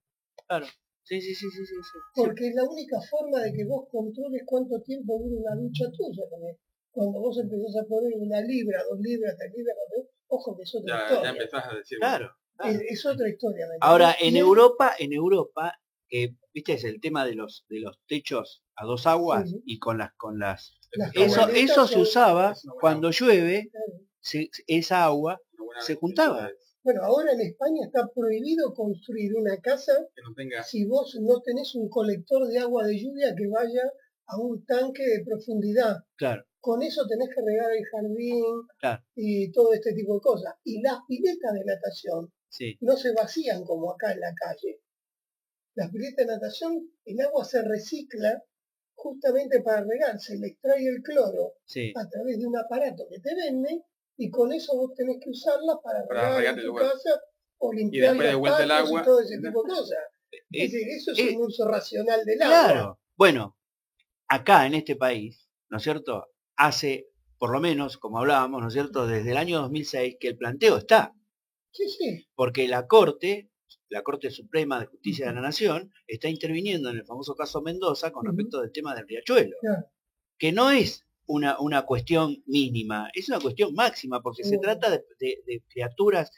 Sí. Porque es la única forma de que vos controles cuánto tiempo dura una ducha tuya. Porque cuando vos empezás a poner 1 libra, 2 libras, 3 libras, ojo que es otra Ya historia. empezás a decir. Claro. Es otra historia. ¿me Ahora, entendés? en Europa, viste, es el tema de los techos a 2 aguas Sí. y con las Las eso canaletas se son- usaba es una buena cuando llueve, Claro. esa agua Una buena se medida juntaba. Bueno, ahora en España está prohibido construir una casa Que no tenga. si vos no tenés un colector de agua de lluvia que vaya a un tanque de profundidad. Claro, Con eso tenés que regar el jardín claro, y todo este tipo de cosas. Y las piletas de natación sí, no se vacían como acá en la calle. Las piletas de natación, el agua se recicla justamente para regar, se le extrae el cloro sí. a través de un aparato que te venden y con eso vos tenés que usarla para regar regar en el tu lugar. casa o limpiar después de los vuelta el patios agua. y todo ese tipo de cosas. Eh, Es decir, eso es eh, un uso racional del agua. Claro. Bueno, acá en este país, ¿no es cierto? Hace, por lo menos, como hablábamos, ¿no es cierto? Desde el año 2006 que el planteo está. Sí. Porque la Corte Suprema de Justicia de la Nación, está interviniendo en el famoso caso Mendoza con respecto del tema del riachuelo, Claro. que no es una cuestión mínima, es una cuestión máxima, porque se trata de criaturas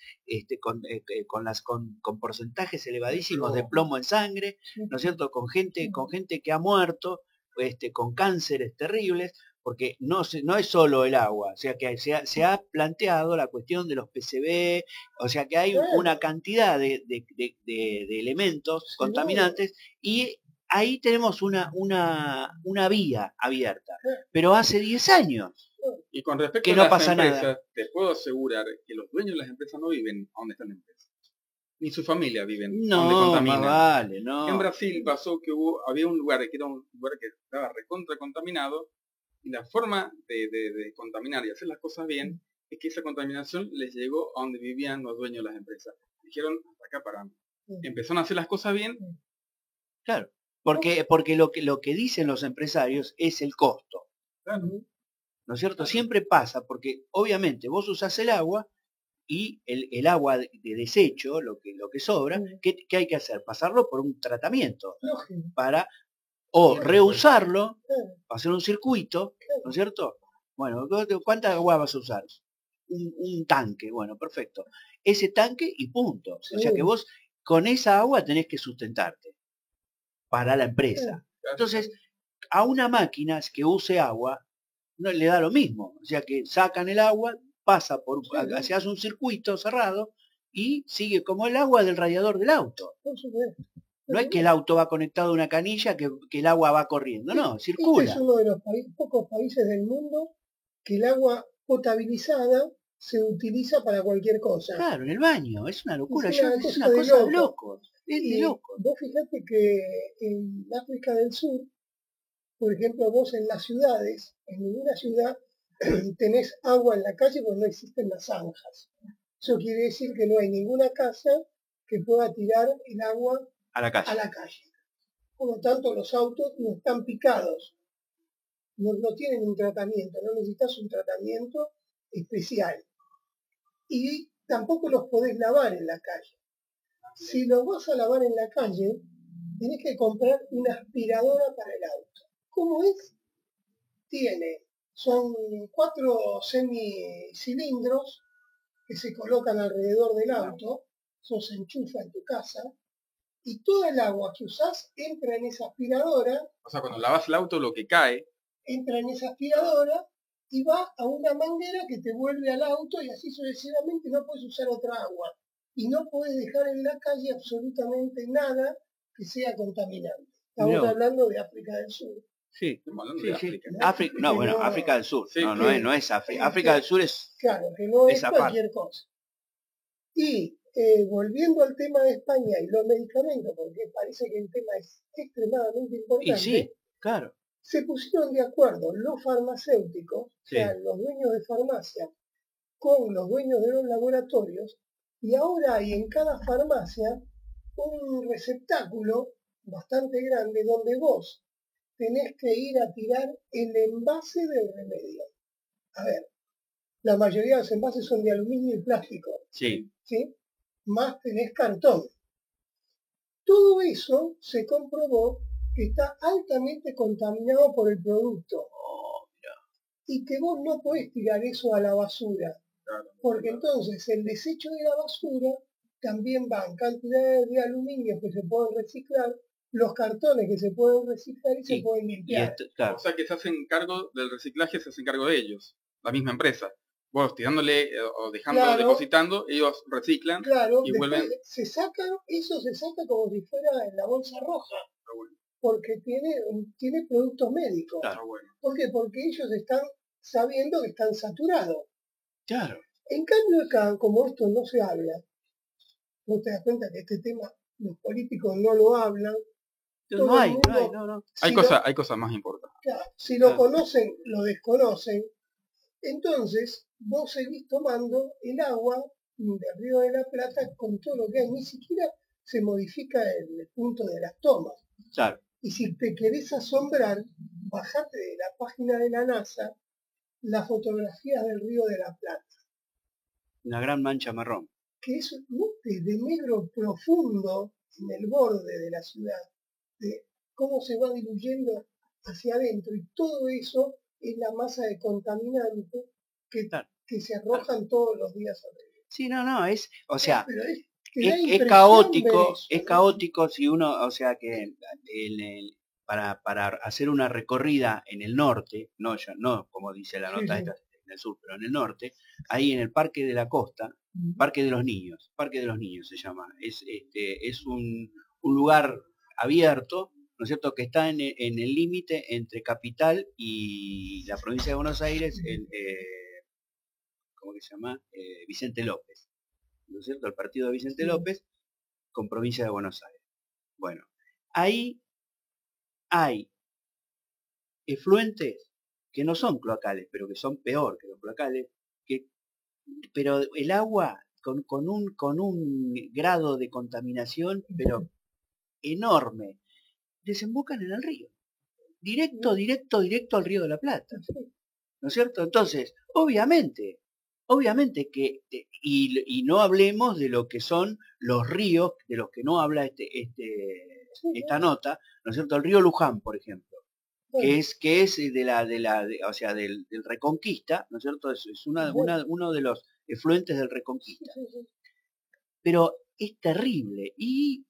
con porcentajes elevadísimos de plomo en sangre, ¿no es cierto? Con gente que ha muerto, con cánceres terribles, porque no es solo el agua, o sea que se ha planteado la cuestión de los PCB, o sea que hay una cantidad de elementos contaminantes y ahí tenemos una vía abierta, pero hace 10 años Y con respecto que a no las pasa empresas, nada. te puedo asegurar que los dueños de las empresas no viven donde están las empresas. Ni su familia viven donde No, contaminan. más vale, no. En Brasil pasó que había un lugar que era un lugar que estaba recontra contaminado y la forma de contaminar y hacer las cosas bien es que esa contaminación les llegó a donde vivían los dueños de las empresas. Dijeron, hasta acá paramos. Empezaron a hacer las cosas bien. Claro, porque lo que dicen los empresarios es el costo, Claro. ¿no es cierto? Siempre pasa, porque obviamente vos usás el agua y el agua de desecho, lo que sobra, ¿qué hay que hacer? Pasarlo por un tratamiento Lógico. para reusarlo, hacer un circuito, ¿no es cierto? Bueno, ¿cuánta agua vas a usar? Un tanque, bueno, perfecto. Ese tanque y punto. O sea que vos con esa agua tenés que sustentarte para la empresa. Entonces, a una máquina que use agua, no le da lo mismo. O sea que sacan el agua, pasa se hace un circuito cerrado y sigue como el agua del radiador del auto. No es que el auto va conectado a una canilla que el agua va corriendo, no, circula. Este es uno de los pocos países del mundo que el agua potabilizada se utiliza para cualquier cosa. Claro, en el baño, es una locura, Es una es cosa una de cosa de locos, es de locos. Vos fijate que en África del Sur, por ejemplo, vos en las ciudades, en ninguna ciudad tenés agua en la calle porque no existen las zanjas. Eso quiere decir que no hay ninguna casa que pueda tirar el agua a la calle. Por lo tanto, los autos no están picados, no tienen un tratamiento, no necesitas un tratamiento especial. Y tampoco los podés lavar en la calle. Si los vas a lavar en la calle, tenés que comprar una aspiradora para el auto. ¿Cómo es? Son 4 semicilindros que se colocan alrededor del auto, eso se enchufa en tu casa, y toda el agua que usás entra en esa aspiradora, O sea, cuando lavas el auto, lo que cae, entra en esa aspiradora y va a una manguera que te vuelve al auto y así sucesivamente. No puedes usar otra agua. Y no puedes dejar en la calle absolutamente nada que sea contaminante. Estamos Mirá vos. hablando de África del Sur. Sí, estamos hablando sí, de sí. África. No, bueno, No. África del Sur. Sí, No, sí. no es África. África del Sur es Claro, que no es esa cualquier cosa. Y volviendo al tema de España y los medicamentos, porque parece que el tema es extremadamente Y importante, sí, claro. se pusieron de acuerdo los farmacéuticos, Sí. o sea, los dueños de farmacia, con los dueños de los laboratorios, y ahora hay en cada farmacia un receptáculo bastante grande donde vos tenés que ir a tirar el envase del remedio. A ver, la mayoría de los envases son de aluminio y plástico, Sí. ¿sí? Más tenés cartón. Todo eso se comprobó que está altamente contaminado por el producto. Y que vos no podés tirar eso a la basura. Porque entonces el desecho de la basura también van cantidades de aluminio que se pueden reciclar, los cartones que se pueden reciclar y se Y- pueden Y limpiar. esto, claro. O sea, que se hacen cargo del reciclaje, se hacen cargo de ellos, la misma empresa. Vos tirándole o dejándolo Claro. depositando, ellos reciclan. Claro, y después vuelven- eso se saca como si fuera en la bolsa roja, Está bueno, porque tiene productos médicos. Claro. está bueno. ¿Por qué? Porque ellos están sabiendo que están saturados. Claro. En cambio acá, como esto no se habla, no te das cuenta que este tema los políticos no lo hablan. Todo No el hay, mundo- no. Hay Si cosas más importantes. Claro, si lo Claro. conocen, lo desconocen. Entonces, vos seguís tomando el agua del Río de la Plata con todo lo que hay. Ni siquiera se modifica el punto de las tomas. Claro. Y si te querés asombrar, bajate de la página de la NASA las fotografías del Río de la Plata, Una gran mancha marrón. que es un monte de negro profundo en el borde de la ciudad, de cómo se va diluyendo hacia adentro, y todo eso es la masa de contaminante que, Claro. que se arrojan todos los días arriba. Sí, no, o sea, Pero te da es impresión ver caótico, eso, es ¿no? caótico si uno, o sea que para hacer una recorrida en el norte, no como dice la Sí, nota sí. esta en el sur, pero en el norte, ahí en el Parque de la Costa, Parque de los Niños se llama, es un lugar abierto, ¿no es cierto?, que está en el límite entre Capital y la provincia de Buenos Aires, ¿cómo que se llama? Vicente López, ¿no es cierto?, el partido de Vicente Sí. López con provincia de Buenos Aires. Bueno, ahí hay efluentes que no son cloacales, pero que son peor que los cloacales, pero el agua con un grado de contaminación, pero enorme, desembocan en el río. Directo al Río de la Plata. ¿No es cierto? Entonces, obviamente que, y no hablemos de lo que son los ríos, de los que no habla esta nota, ¿no es cierto? El río Luján, por ejemplo, que es o sea, del Reconquista, ¿no es cierto? Es uno de los efluentes del Reconquista. Pero es terrible y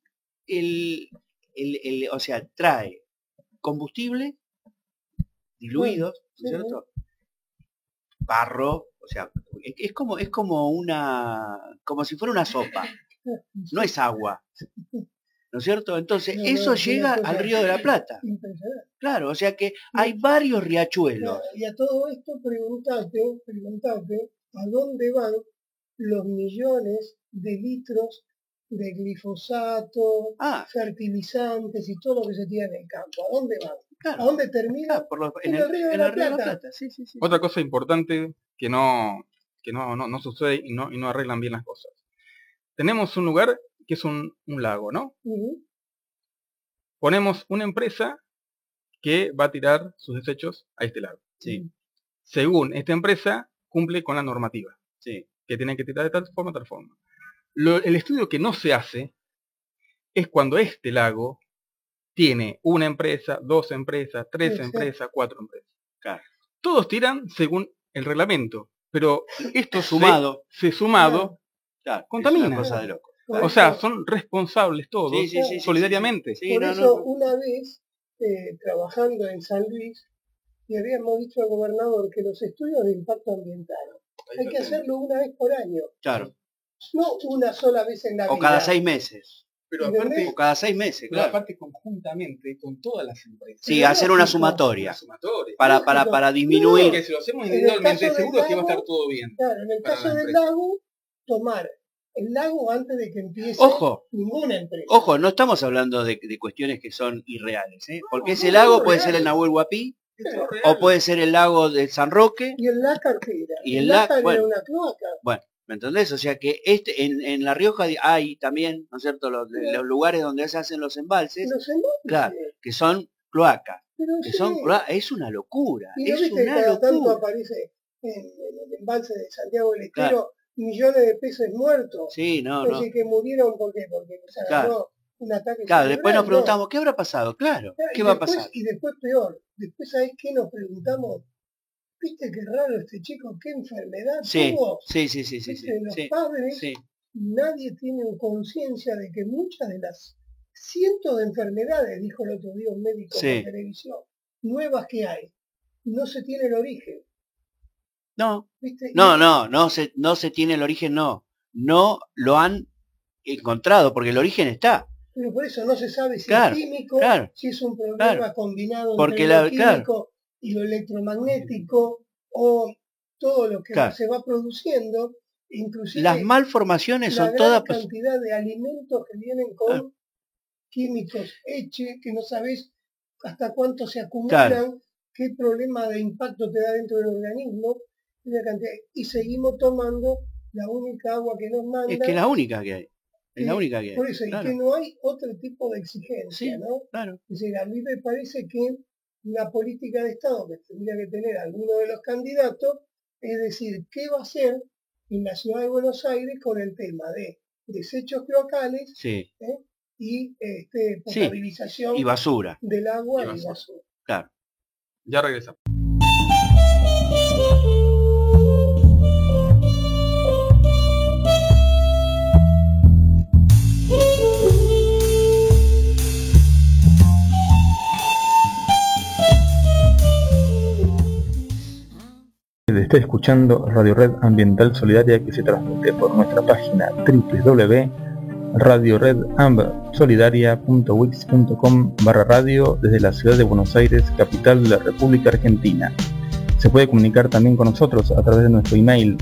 o sea, trae combustible diluidos, ¿no es cierto? Barro, o sea, es como como si fuera una sopa, no es agua, ¿no es cierto? Entonces, No, eso es una llega cosa al Río de la Plata. Impresionante. Claro, o sea que hay varios riachuelos. Claro, y a todo esto preguntate a dónde van los millones de litros de glifosato, fertilizantes y todo lo que se tira en el campo. ¿A dónde van? Claro. ¿A dónde termina? En el Río de la Plata. Sí. Otra cosa importante que no sucede y no arreglan bien las cosas. Tenemos un lugar que es un lago, ¿no? Ponemos una empresa que va a tirar sus desechos a este lago. Sí. Según esta empresa, cumple con la normativa. Sí. Que tienen que tirar de tal forma. El estudio que no se hace es cuando este lago tiene una empresa, 2 empresas, 3 empresas, 4 empresas. Claro. Todos tiran según el reglamento, pero esto sumado, sumado claro, contamina. es una cosa de loco. Por O sea, eso- son responsables todos, Sí, sí, sí, sí, solidariamente. sí, Por no, eso, no. una vez, trabajando en San Luis, le habíamos dicho al gobernador que los estudios de impacto ambiental hay que hacerlo una vez por año, Claro. no una sola vez en la O vida. cada 6 meses. Pero ¿Entendés? aparte, O cada 6 meses, pero claro. aparte conjuntamente con todas las empresas. Sí, Pero hacer una lógico. sumatoria. Una sumatoria. Para disminuir. Porque si lo hacemos En el individualmente, caso del seguro que va a estar lago, todo bien. Claro, en el para caso la del empresa. lago, tomar el lago antes de que empiece Ojo. ninguna empresa. Ojo, no estamos hablando de cuestiones que son irreales, ¿eh? Porque No, ese no, lago no, puede real. ser el Nahuel Huapi, Es todo real. o puede ser el lago de San Roque, Y el lácar que era. Y el el lácar era bueno. una cloaca. bueno, ¿me entendés? O sea que en La Rioja hay también, ¿no es cierto?, los lugares donde se hacen los embalses, Los embalses. claro, que son cloacas. Pero Que sí. son es una locura, Y no es viste que una cada tanto locura. aparece en el embalse de Santiago del Estero Claro. millones de peces muertos. Sí, no, Es no. decir, que murieron porque se agarró un ataque Claro, cerebral, después nos no. preguntamos, ¿qué habrá pasado? Claro, Claro, ¿qué y va a después- pasar? Y después peor. Después, ¿sabés qué nos preguntamos? ¿Viste qué raro este chico? ¿Qué enfermedad Sí, tuvo? sí, sí, sí, sí, ¿Viste? sí, Los sí, padres, sí. nadie tiene conciencia de que muchas de las cientos de enfermedades, dijo el otro día un médico Sí. por televisión, nuevas que hay, no se tiene el origen. No, ¿Viste? no se tiene el origen, no lo han encontrado, porque el origen está. Pero por eso no se sabe si Claro, es químico, claro, si es un problema claro. combinado Porque entre lo la- claro. químico y lo electromagnético, o todo lo que Claro. se va produciendo, inclusive Las malformaciones la son gran todas... cantidad de alimentos que vienen con químicos hechos, que no sabes hasta cuánto se acumulan, qué problema de impacto te da dentro del organismo, una cantidad. Y seguimos tomando la única agua que nos manda. Es que es la única que hay. Es la que- única que hay. Por eso, Claro. y que no hay otro tipo de exigencia, Sí, ¿no? claro. Es decir, a mí me parece que la política de Estado que tendría que tener alguno de los candidatos, es decir, qué va a hacer en la ciudad de Buenos Aires con el tema de desechos cloacales Sí. y potabilización Y basura. del agua Y y basura. basura. Claro. Ya regresamos. Está escuchando Radio Red Ambiental Solidaria, que se transmite por nuestra página www.radioredambsolidaria.wix.com/radio desde la ciudad de Buenos Aires, capital de la República Argentina. Se puede comunicar también con nosotros a través de nuestro email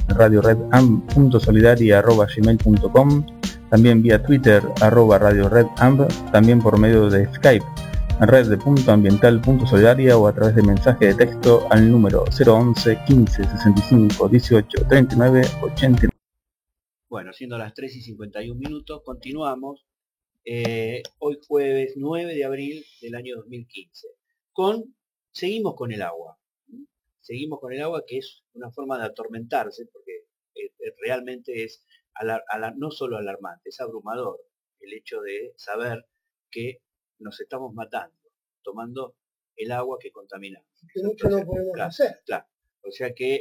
radioredamb.solidaria@gmail.com, también vía Twitter @radioredamb, también por medio de Skype red.ambiental.solidaria o a través de mensaje de texto al número 011 15 65 18 39 89. Bueno, siendo las 3:51, continuamos. Hoy jueves 9 de abril del año 2015. Seguimos con el agua. Seguimos con el agua, que es una forma de atormentarse, porque realmente es no solo alarmante, es abrumador el hecho de saber que nos estamos matando, tomando el agua que contaminamos. Que mucho no podemos hacer. Claro. O sea que,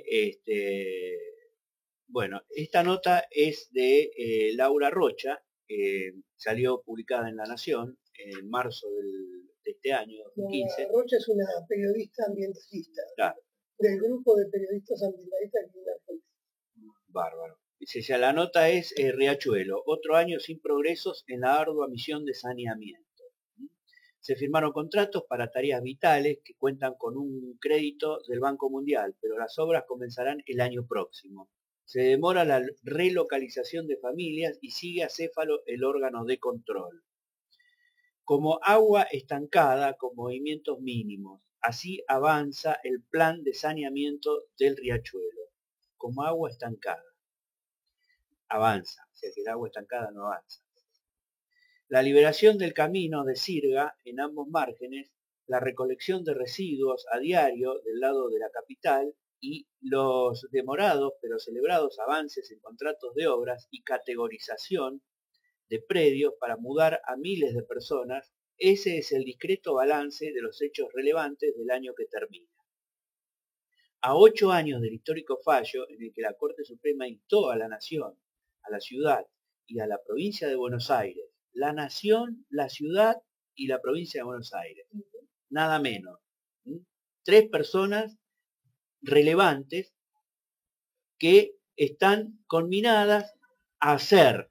bueno, esta nota es de Laura Rocha, salió publicada en La Nación en marzo de este año, 2015. Rocha es una periodista ambientalista, Claro. del grupo de periodistas ambientalistas que vive en Argentina. Bárbaro. Dice, ya la nota es Riachuelo, otro año sin progresos en la ardua misión de saneamiento. Se firmaron contratos para tareas vitales que cuentan con un crédito del Banco Mundial, pero las obras comenzarán el año próximo. Se demora la relocalización de familias y sigue acéfalo el órgano de control. Como agua estancada con movimientos mínimos, así avanza el plan de saneamiento del Riachuelo. Como agua estancada. Avanza, o sea que el agua estancada no avanza. La liberación del camino de sirga en ambos márgenes, la recolección de residuos a diario del lado de la capital y los demorados pero celebrados avances en contratos de obras y categorización de predios para mudar a miles de personas, ese es el discreto balance de los hechos relevantes del año que termina. A 8 años del histórico fallo en el que la Corte Suprema instó a la Nación, a la ciudad y a la provincia de Buenos Aires. La nación, la ciudad y la provincia de Buenos Aires. Nada menos. 3 personas relevantes que están conminadas a hacer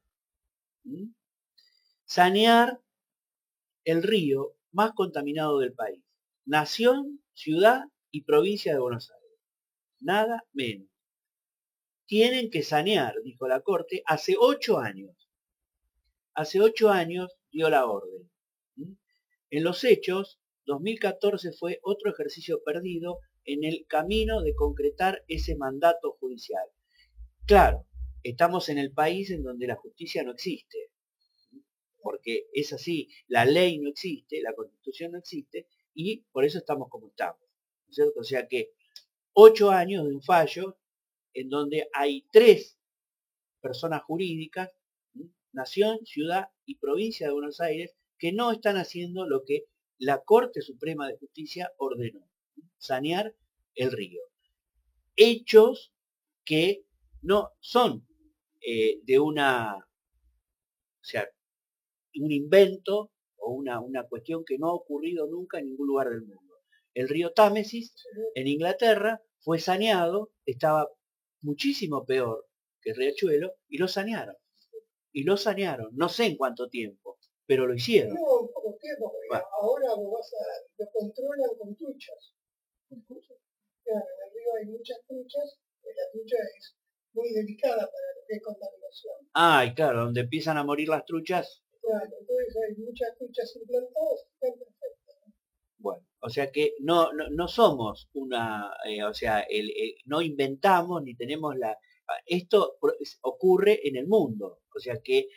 sanear el río más contaminado del país. Nación, ciudad y provincia de Buenos Aires. Nada menos. Tienen que sanear, dijo la Corte, hace 8 años. Hace 8 años dio la orden. En los hechos, 2014 fue otro ejercicio perdido en el camino de concretar ese mandato judicial. Claro, estamos en el país en donde la justicia no existe, porque es así, la ley no existe, la Constitución no existe, y por eso estamos como estamos, ¿no es cierto? O sea que 8 años de un fallo en donde hay 3 personas jurídicas, nación, ciudad y provincia de Buenos Aires, que no están haciendo lo que la Corte Suprema de Justicia ordenó, sanear el río. Hechos que no son de una, o sea, un invento o una cuestión que no ha ocurrido nunca en ningún lugar del mundo. El río Támesis en Inglaterra fue saneado, estaba muchísimo peor que el Riachuelo, y lo sanearon. Y lo sanearon, no sé en cuánto tiempo, pero lo hicieron. No, en poco tiempo, porque Bueno. ahora lo controlan con truchas. Claro, en el río hay muchas truchas, y la trucha es muy delicada para lo que es contaminación. Ay, claro, donde empiezan a morir las truchas. Claro, entonces hay muchas truchas implantadas, están perfectas. Bueno, o sea que no somos una, o sea, no inventamos ni tenemos la... Esto ocurre en el mundo, o sea que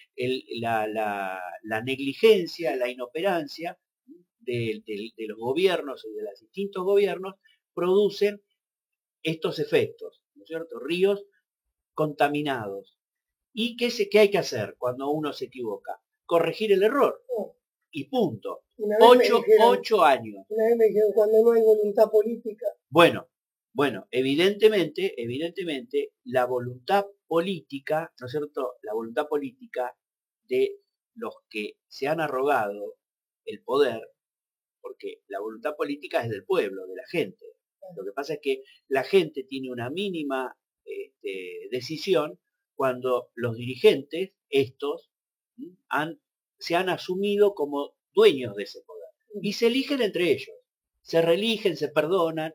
la negligencia, la inoperancia de los gobiernos y de los distintos gobiernos producen estos efectos, ¿no es cierto? Ríos contaminados. ¿Y qué hay que hacer cuando uno se equivoca? Corregir el error. Y punto. 8 años. Una vez me dijeron, cuando no hay voluntad política. Bueno, evidentemente, la voluntad política, ¿no es cierto? La voluntad política de los que se han arrogado el poder, porque la voluntad política es del pueblo, de la gente. Lo que pasa es que la gente tiene una mínima decisión cuando los dirigentes, estos, se han asumido como dueños de ese poder. Y se eligen entre ellos. Se reeligen, se perdonan,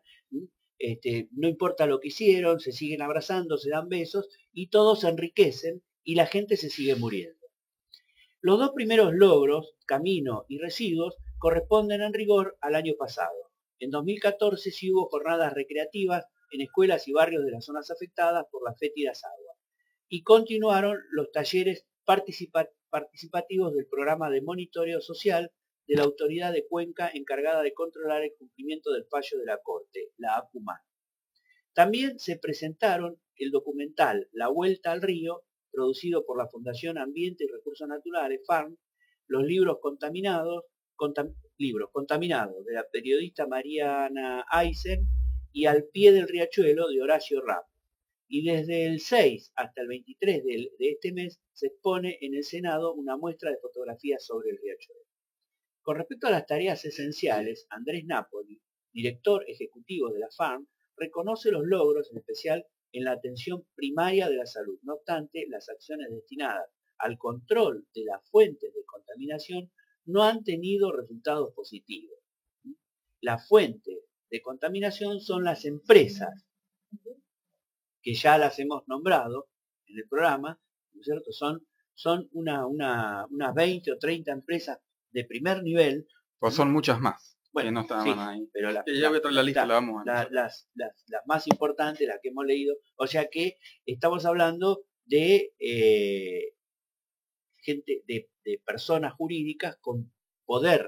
no importa lo que hicieron, se siguen abrazando, se dan besos, y todos se enriquecen y la gente se sigue muriendo. Los 2 primeros logros, Camino y Residuos, corresponden en rigor al año pasado. En 2014 sí hubo jornadas recreativas en escuelas y barrios de las zonas afectadas por las fétidas aguas. Y continuaron los talleres participativos del programa de monitoreo social de la autoridad de Cuenca encargada de controlar el cumplimiento del fallo de la Corte, la ACUMAN. También se presentaron el documental La Vuelta al Río, producido por la Fundación Ambiente y Recursos Naturales, FARM, los libros contaminados de la periodista Mariana Eisen y Al pie del riachuelo de Horacio Ramos. Y desde el 6 hasta el 23 de este mes se expone en el Senado una muestra de fotografías sobre el riachuelo. Con respecto a las tareas esenciales, Andrés Napoli, director ejecutivo de la FARM, reconoce los logros, en especial en la atención primaria de la salud. No obstante, las acciones destinadas al control de las fuentes de contaminación no han tenido resultados positivos. Las fuentes de contaminación son las empresas, que ya las hemos nombrado en el programa, ¿no es cierto? Son unas 20 o 30 empresas de primer nivel. Pues son muchas más. Bueno, que no estaban sí, ahí. pero Ya voy a traer la lista, la vamos a las más importantes, las que hemos leído. O sea que estamos hablando de gente, de personas jurídicas con poder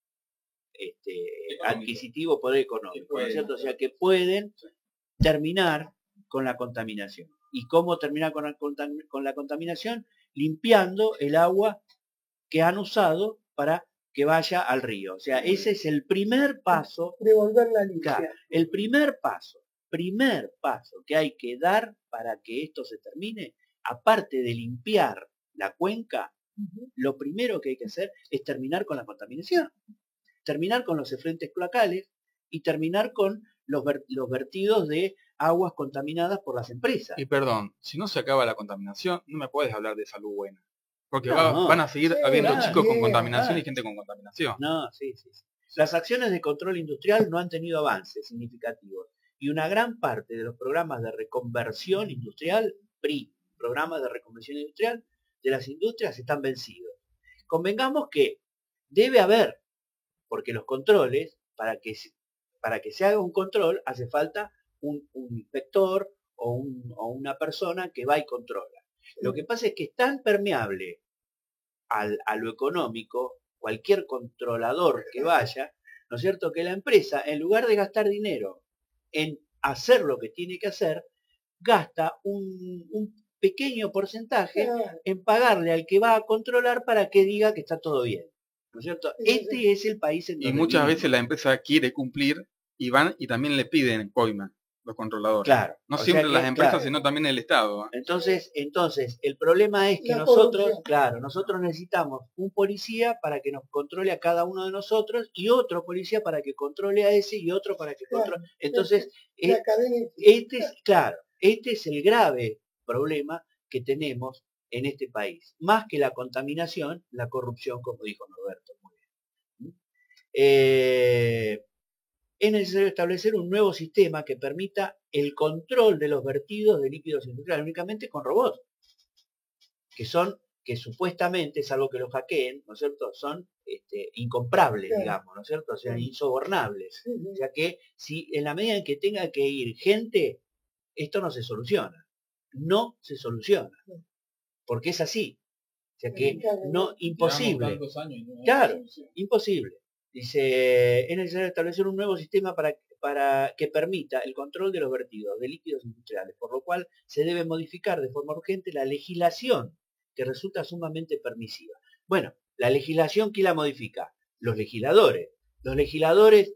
adquisitivo, poder económico, ¿no es cierto? O sea que pueden terminar con la contaminación. ¿Y cómo terminar con la contaminación? Limpiando el agua que han usado para que vaya al río. O sea, ese es el primer paso. Devolver la limpia. Claro, el primer paso que hay que dar para que esto se termine, aparte de limpiar la cuenca, lo primero que hay que hacer es terminar con la contaminación, terminar con los efluentes cloacales y terminar con los vertidos de aguas contaminadas por las empresas. Y perdón, si no se acaba la contaminación, no me puedes hablar de salud buena. Porque No, van a seguir sí, habiendo claro, chicos con sí, contaminación claro. y gente con contaminación. No, sí. Las acciones de control industrial no han tenido avances significativos y una gran parte de los programas de reconversión industrial, PRI, programas de reconversión industrial de las industrias, están vencidos. Convengamos que debe haber, porque los controles, para que se haga un control, hace falta un inspector o una persona que va y controla. Lo que pasa es que es tan permeable a lo económico, cualquier controlador que vaya, ¿no es cierto?, que la empresa, en lugar de gastar dinero en hacer lo que tiene que hacer, gasta un pequeño porcentaje en pagarle al que va a controlar para que diga que está todo bien, ¿no es cierto? Este es el país en Y donde muchas vivimos. veces la empresa quiere cumplir y van y también le piden coima, los controladores. Claro. No o sea siempre que, las empresas, claro. sino también el Estado. Entonces, el problema es que La nosotros, corrupción. nosotros necesitamos un policía para que nos controle a cada uno de nosotros y otro policía para que controle a ese y otro para que Claro. controle. Entonces, La cadena este es el grave problema que tenemos en este país. Más que la contaminación, la corrupción, como dijo Norberto. Muy bien. Es necesario establecer un nuevo sistema que permita el control de los vertidos de líquidos industriales únicamente con robots, que supuestamente, salvo que los hackeen, ¿no es cierto?, son incomprables, Claro. digamos, ¿no es cierto?, o sea, insobornables. O sea que si en la medida en que tenga que ir gente, esto no se soluciona. No se soluciona. Porque es así. O sea que no, imposible. Claro, imposible. Dice, es necesario establecer un nuevo sistema para que permita el control de los vertidos de líquidos industriales, por lo cual se debe modificar de forma urgente la legislación que resulta sumamente permisiva. Bueno, la legislación, ¿quién la modifica? Los legisladores. Los legisladores,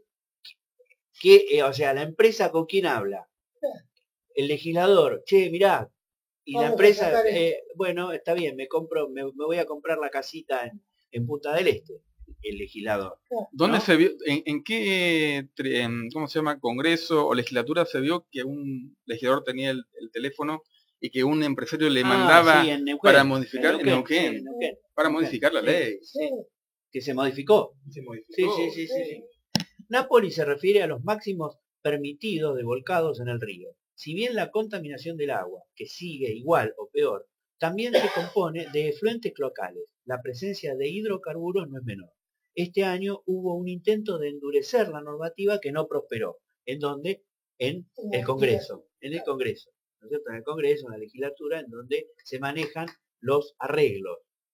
o sea, la empresa con quién habla. El legislador, che, mirá, y la empresa, bueno, está bien, me voy a comprar la casita en Punta del Este. El legislador. ¿Dónde ¿no? se vio, en qué, cómo se llama, congreso o legislatura se vio que un legislador tenía el teléfono y que un empresario le mandaba sí, en Neuquén, para modificar en Neuquén, para modificar la ley? Sí, que se modificó. Se modificó. Sí. Nápoli se refiere a los máximos permitidos de volcados en el río. Si bien la contaminación del agua, que sigue igual o peor, también se compone de efluentes cloacales. La presencia de hidrocarburos no es menor. Este año hubo un intento de endurecer la normativa que no prosperó. ¿En dónde? En el Congreso. En el Congreso. ¿No es cierto? En el Congreso, en la legislatura, en donde se manejan los arreglos.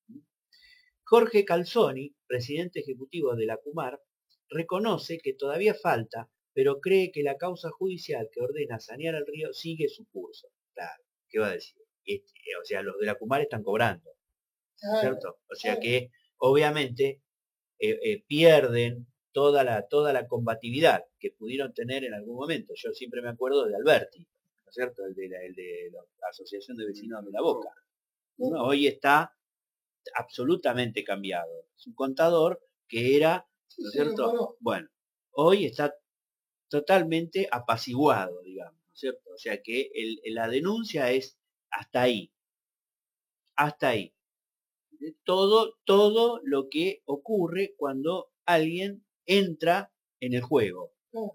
Jorge Calzoni, presidente ejecutivo de la CUMAR, reconoce que todavía falta, pero cree que la causa judicial que ordena sanear el río sigue su curso. Claro, ¿qué va a decir? O sea, los de la CUMAR están cobrando, ¿cierto? O sea que, obviamente, pierden toda la combatividad que pudieron tener en algún momento. Yo siempre me acuerdo de Alberti, ¿no es cierto? El de la Asociación de Vecinos de La Boca. ¿No? Hoy está absolutamente cambiado. Es un contador que era, ¿no es cierto? Bueno, hoy está totalmente apaciguado, digamos, ¿no es cierto? O sea que la denuncia es hasta ahí. Hasta ahí. Todo lo que ocurre cuando alguien entra en el juego.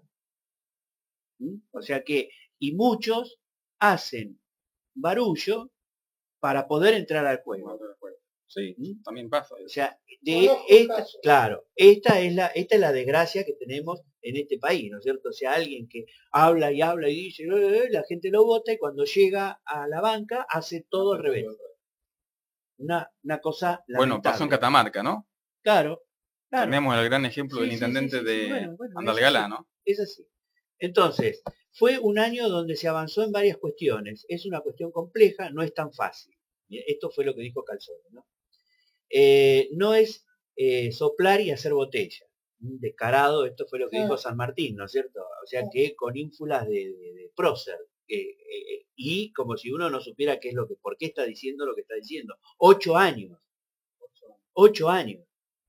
O sea que, y muchos hacen barullo para poder entrar al juego. Sí, también pasa. O sea, claro, esta es la desgracia que tenemos en este país, ¿no es cierto? O sea, alguien que habla y dice, la gente lo vota y cuando llega a la banca hace todo al revés. Una cosa lamentable. Bueno, pasó en Catamarca, ¿no? Claro. Tenemos el gran ejemplo del intendente de Andalgalá, ¿no? Es así. Entonces, fue un año donde se avanzó en varias cuestiones. Es una cuestión compleja, no es tan fácil. Esto fue lo que dijo Calzoni, ¿no? No es soplar y hacer botella. Descarado, esto fue lo que dijo San Martín, ¿no es cierto? O sea que con ínfulas de prócer, y como si uno no supiera qué es lo que, por qué está diciendo lo que está diciendo. 8 años. 8 años.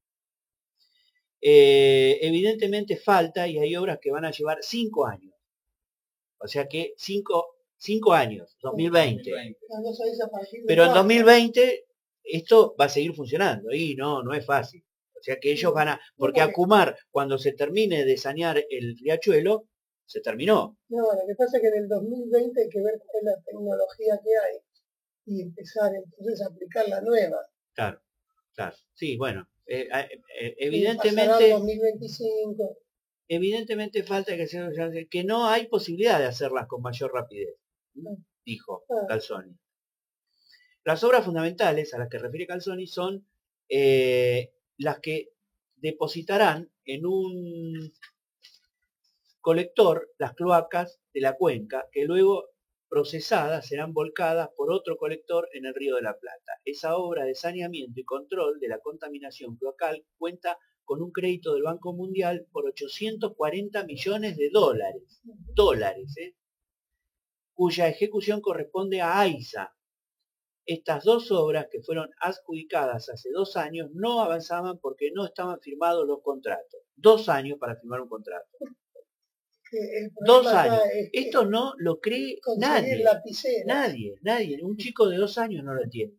Evidentemente falta, y hay obras que van a llevar 5 años. O sea que 5 años, 2020. No sabés a partir de Pero en cuándo. 2020 esto va a seguir funcionando y no es fácil. O sea que ellos van a, porque Acumar, cuando se termine de sanear el riachuelo, se terminó. No, lo que pasa es que en el 2020 hay que ver cuál es la tecnología que hay y empezar entonces a aplicar la nueva. Claro, claro. Sí, bueno, Y pasará evidentemente, 2025. evidentemente falta que no hay posibilidad de hacerlas con mayor rapidez, dijo Calzoni. Las obras fundamentales a las que refiere Calzoni son las que depositarán en un colector las cloacas de la cuenca, que luego procesadas serán volcadas por otro colector en el Río de la Plata. Esa obra de saneamiento y control de la contaminación cloacal cuenta con un crédito del Banco Mundial por 840 millones de dólares, cuya ejecución corresponde a AISA. Estas dos obras, que fueron adjudicadas hace 2 años, no avanzaban porque no estaban firmados los contratos. 2 años para firmar un contrato. El 2 problema años. acá es que Esto no lo cree conseguir nadie. lapiceras. Nadie. Un chico de 2 años no lo entiende.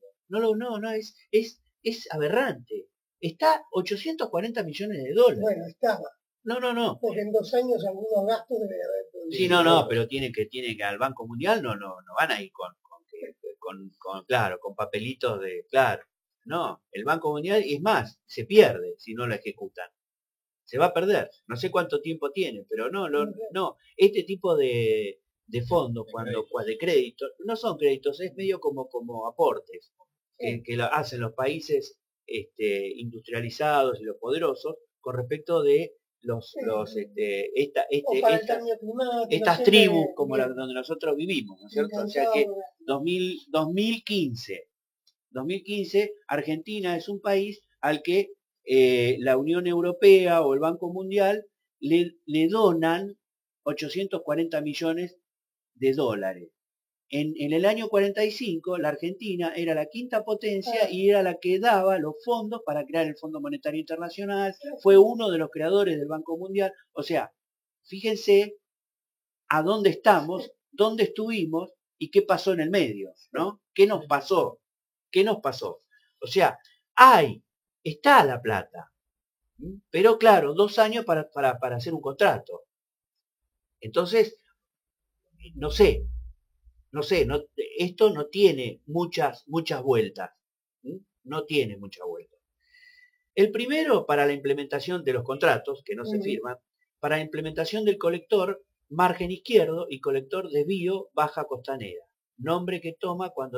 Es aberrante. Está 840 millones de dólares. Bueno, estaba. No. Porque en 2 años algunos gastos deben haber producido. Sí, no, pero tiene que al Banco Mundial no van a ir con papelitos de, claro. No, el Banco Mundial, y es más, se pierde si no lo ejecutan. Se va a perder. No sé cuánto tiempo tiene, pero no. Este tipo de fondos, de créditos, no son créditos, es medio como aportes que lo hacen los países industrializados y los poderosos con respecto de estas tribus como donde nosotros vivimos, ¿no es cierto? O sea que 2015, Argentina es un país al que la Unión Europea o el Banco Mundial le donan 840 millones de dólares. En el año 45, la Argentina era la quinta potencia y era la que daba los fondos para crear el Fondo Monetario Internacional, fue uno de los creadores del Banco Mundial. O sea, fíjense a dónde estamos, dónde estuvimos y qué pasó en el medio, ¿no? ¿Qué nos pasó? O sea, está la plata, pero claro, 2 años para hacer un contrato. Entonces, no sé, esto no tiene muchas vueltas. No tiene muchas vueltas. El primero, para la implementación de los contratos, que no se firman, para la implementación del colector margen izquierdo y colector desvío baja costanera, nombre que toma cuando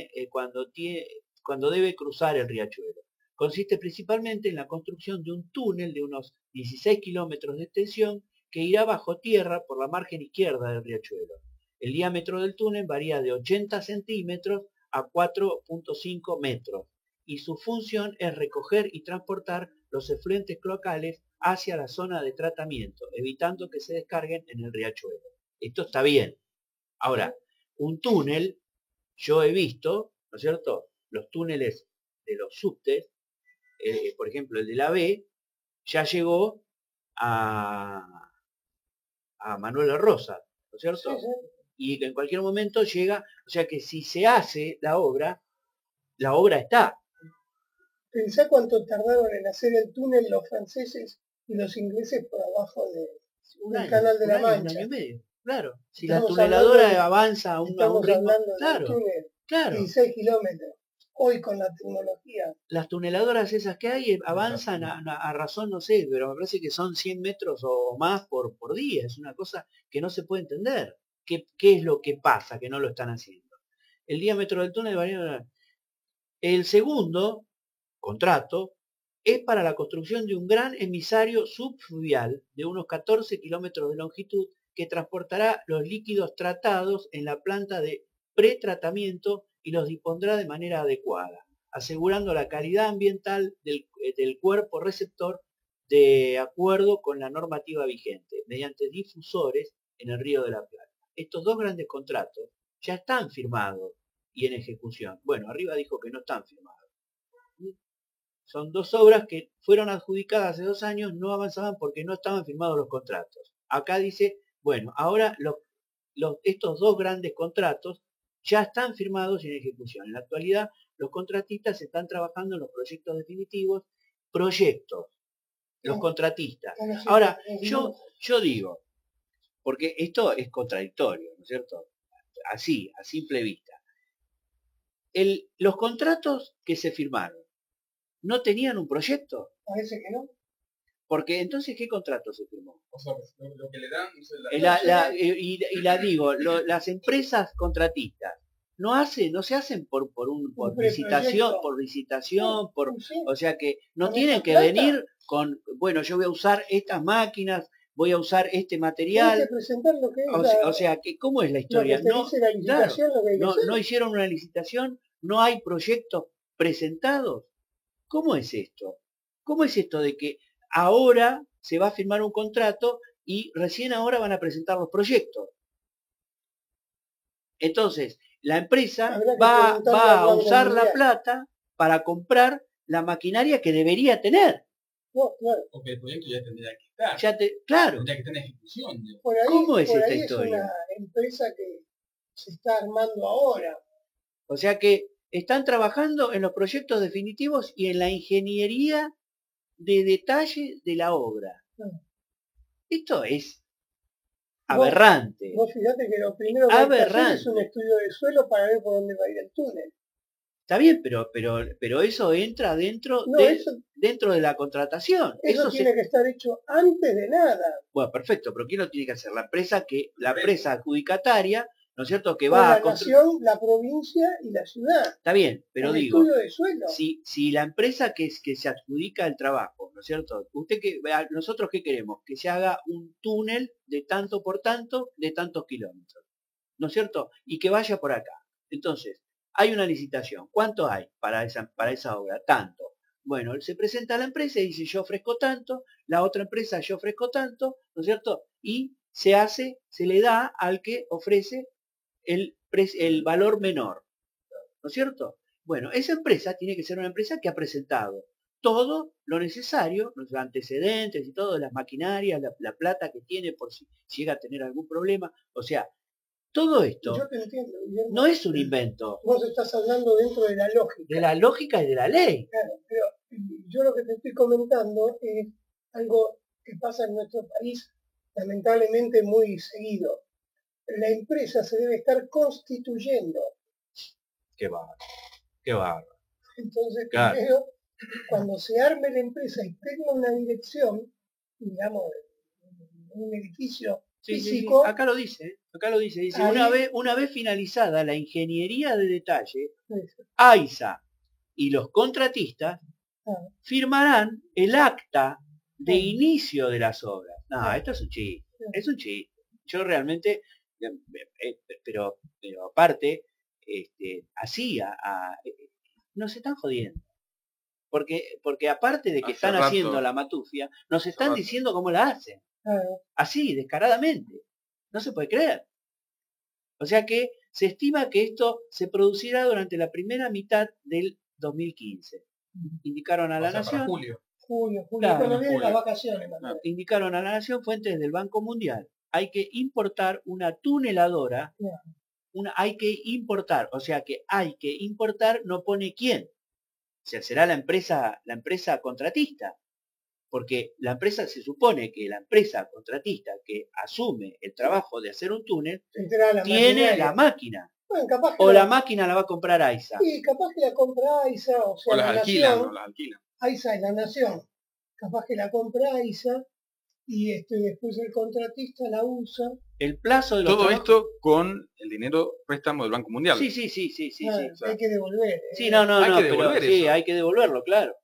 debe cruzar el riachuelo. Consiste principalmente en la construcción de un túnel de unos 16 kilómetros de extensión que irá bajo tierra por la margen izquierda del riachuelo. El diámetro del túnel varía de 80 centímetros a 4.5 metros y su función es recoger y transportar los efluentes cloacales hacia la zona de tratamiento, evitando que se descarguen en el riachuelo. Esto está bien. Ahora, un túnel, yo he visto, ¿no es cierto?, los túneles de los subtes, por ejemplo, el de la B, ya llegó a Manuel Rosa, ¿no es cierto? Sí. Y que en cualquier momento llega, o sea que si se hace la obra está. Pensá cuánto tardaron en hacer el túnel los franceses y los ingleses por abajo del Canal de la Mancha. Un año y medio, claro. Si Estamos la tuneladora hablando avanza a un ritmo, hablando de túnel, claro. 16 kilómetros. Hoy con la tecnología. Las tuneladoras esas que hay avanzan a razón, no sé, pero me parece que son 100 metros o más por día. Es una cosa que no se puede entender. ¿Qué es lo que pasa que no lo están haciendo? El diámetro del túnel varía. El segundo contrato es para la construcción de un gran emisario subfluvial de unos 14 kilómetros de longitud que transportará los líquidos tratados en la planta de pretratamiento y los dispondrá de manera adecuada, asegurando la calidad ambiental del cuerpo receptor de acuerdo con la normativa vigente, mediante difusores en el Río de la Plata. estos dos grandes contratos ya están firmados y en ejecución. Bueno, arriba dijo que no están firmados. Son dos obras que fueron adjudicadas hace 2 años, no avanzaban porque no estaban firmados los contratos. Acá dice, bueno, ahora estos dos grandes contratos ya están firmados y en ejecución. En la actualidad, los contratistas están trabajando en los proyectos definitivos, los contratistas. Ahora, yo digo, porque esto es contradictorio, ¿no es cierto? Así, a simple vista. Los contratos que se firmaron, ¿no tenían un proyecto? Parece que no. Porque entonces, ¿qué contrato se firmó? O sea, lo que le dan... No sé, Las empresas contratistas no se hacen por licitación, o sea que no tienen que venir con, bueno, yo voy a usar estas máquinas, voy a usar este material. Hay que presentar lo que es O sea que, ¿cómo es la historia? No hicieron una licitación, no hay proyectos presentados. ¿Cómo es esto? ¿Cómo es esto de que ahora se va a firmar un contrato y recién ahora van a presentar los proyectos? Entonces, la empresa va a usar la plata para comprar la maquinaria que debería tener. No, claro. Porque el proyecto ya tendría que estar. Claro. Tendría que estar en ejecución. ¿Cómo es esta historia? Es una empresa que se está armando ahora. O sea que están trabajando en los proyectos definitivos y en la ingeniería de detalle de la obra. Esto es aberrante. Vos fíjate que lo primero que hay que hacer es un estudio de suelo para ver por dónde va a ir el túnel. Está bien, pero eso entra dentro de la contratación. Eso tiene que estar hecho antes de nada. Bueno, perfecto, pero ¿quién lo tiene que hacer? La empresa adjudicataria, ¿no es cierto? Que va va a la nación, la provincia y la ciudad. Está bien, pero digo, estudio de suelo. Si la empresa que se adjudica el trabajo, ¿no es cierto? Nosotros ¿qué queremos? Que se haga un túnel de tanto por tanto, de tantos kilómetros, ¿no es cierto? Y que vaya por acá. Entonces, hay una licitación. ¿Cuánto hay para esa obra? Tanto. Bueno, se presenta a la empresa y dice yo ofrezco tanto, la otra empresa yo ofrezco tanto, ¿no es cierto? Y se le da al que ofrece el valor menor, ¿no es cierto? Bueno, esa empresa tiene que ser una empresa que ha presentado todo lo necesario, los antecedentes y todo, las maquinarias, la plata que tiene por si llega a tener algún problema, o sea, todo esto yo te entiendo, Guillermo, no es un invento. Vos estás hablando dentro de la lógica. De la lógica y de la ley. Claro, pero yo lo que te estoy comentando es algo que pasa en nuestro país lamentablemente muy seguido. La empresa se debe estar constituyendo. Qué bárbaro, qué bárbaro. Entonces, claro. Primero, cuando se arme la empresa y tenga una dirección, digamos, un edificio físico. Sí. Acá lo dice. Dice, una vez finalizada la ingeniería de detalle, AISA y los contratistas firmarán el acta de inicio de las obras. No, esto es un chiste. Es un chiste. Yo realmente, pero aparte, así, nos están jodiendo. Porque aparte de que están haciendo la matufia, nos están diciendo cómo la hacen. Así, descaradamente. No se puede creer. O sea que se estima que esto se producirá durante la primera mitad del 2015. Indicaron a la Nación. Para julio. Claro, cuando vienen las vacaciones. Indicaron a la Nación fuentes del Banco Mundial. Hay que importar una tuneladora. Hay que importar. O sea que hay que importar, no pone quién. O sea, será la empresa contratista. Porque la empresa, se supone que la empresa contratista que asume el trabajo de hacer un túnel tiene la máquina. Bueno, capaz que la máquina la va a comprar AISA. Sí, capaz que la compra AISA, o sea, las alquilan. AISA es la nación. Capaz que la compra AISA y después el contratista la usa. El plazo de los todo esto con el dinero préstamo del Banco Mundial. Sí. Claro, o sea, hay que devolver. Sí, pero hay que devolverlo, claro.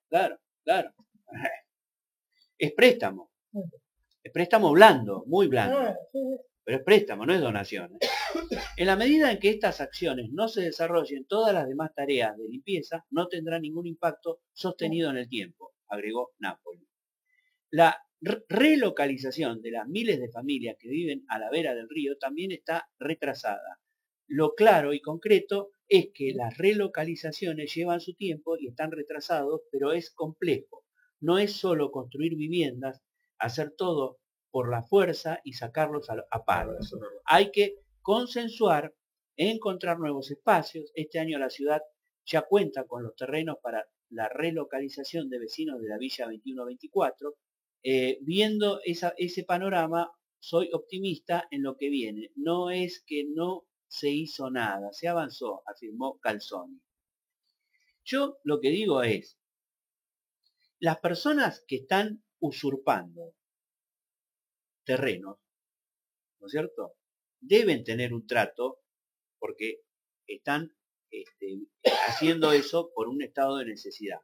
Es préstamo. Es préstamo blando, muy blando. Pero es préstamo, no es donación. En la medida en que estas acciones no se desarrollen, todas las demás tareas de limpieza no tendrán ningún impacto sostenido en el tiempo, agregó Napoli. La relocalización de las miles de familias que viven a la vera del río también está retrasada. Lo claro y concreto es que las relocalizaciones llevan su tiempo y están retrasados, pero es complejo. No es solo construir viviendas, hacer todo por la fuerza y sacarlos a palos. Hay que consensuar, encontrar nuevos espacios. Este año la ciudad ya cuenta con los terrenos para la relocalización de vecinos de la Villa 21-24. Viendo ese panorama, soy optimista en lo que viene. No es que no se hizo nada, se avanzó, afirmó Calzoni. Yo lo que digo es, las personas que están usurpando terrenos, ¿no es cierto?, deben tener un trato porque están haciendo eso por un estado de necesidad.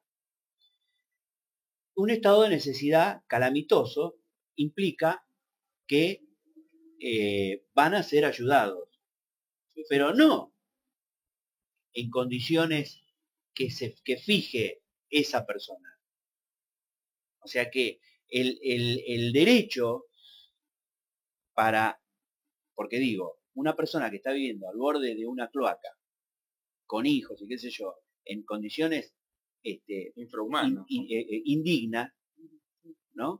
Un estado de necesidad calamitoso implica que van a ser ayudados, pero no en condiciones que fije esa persona. O sea que el derecho porque digo, una persona que está viviendo al borde de una cloaca, con hijos y qué sé yo, en condiciones infrahumanas, indignas, ¿no?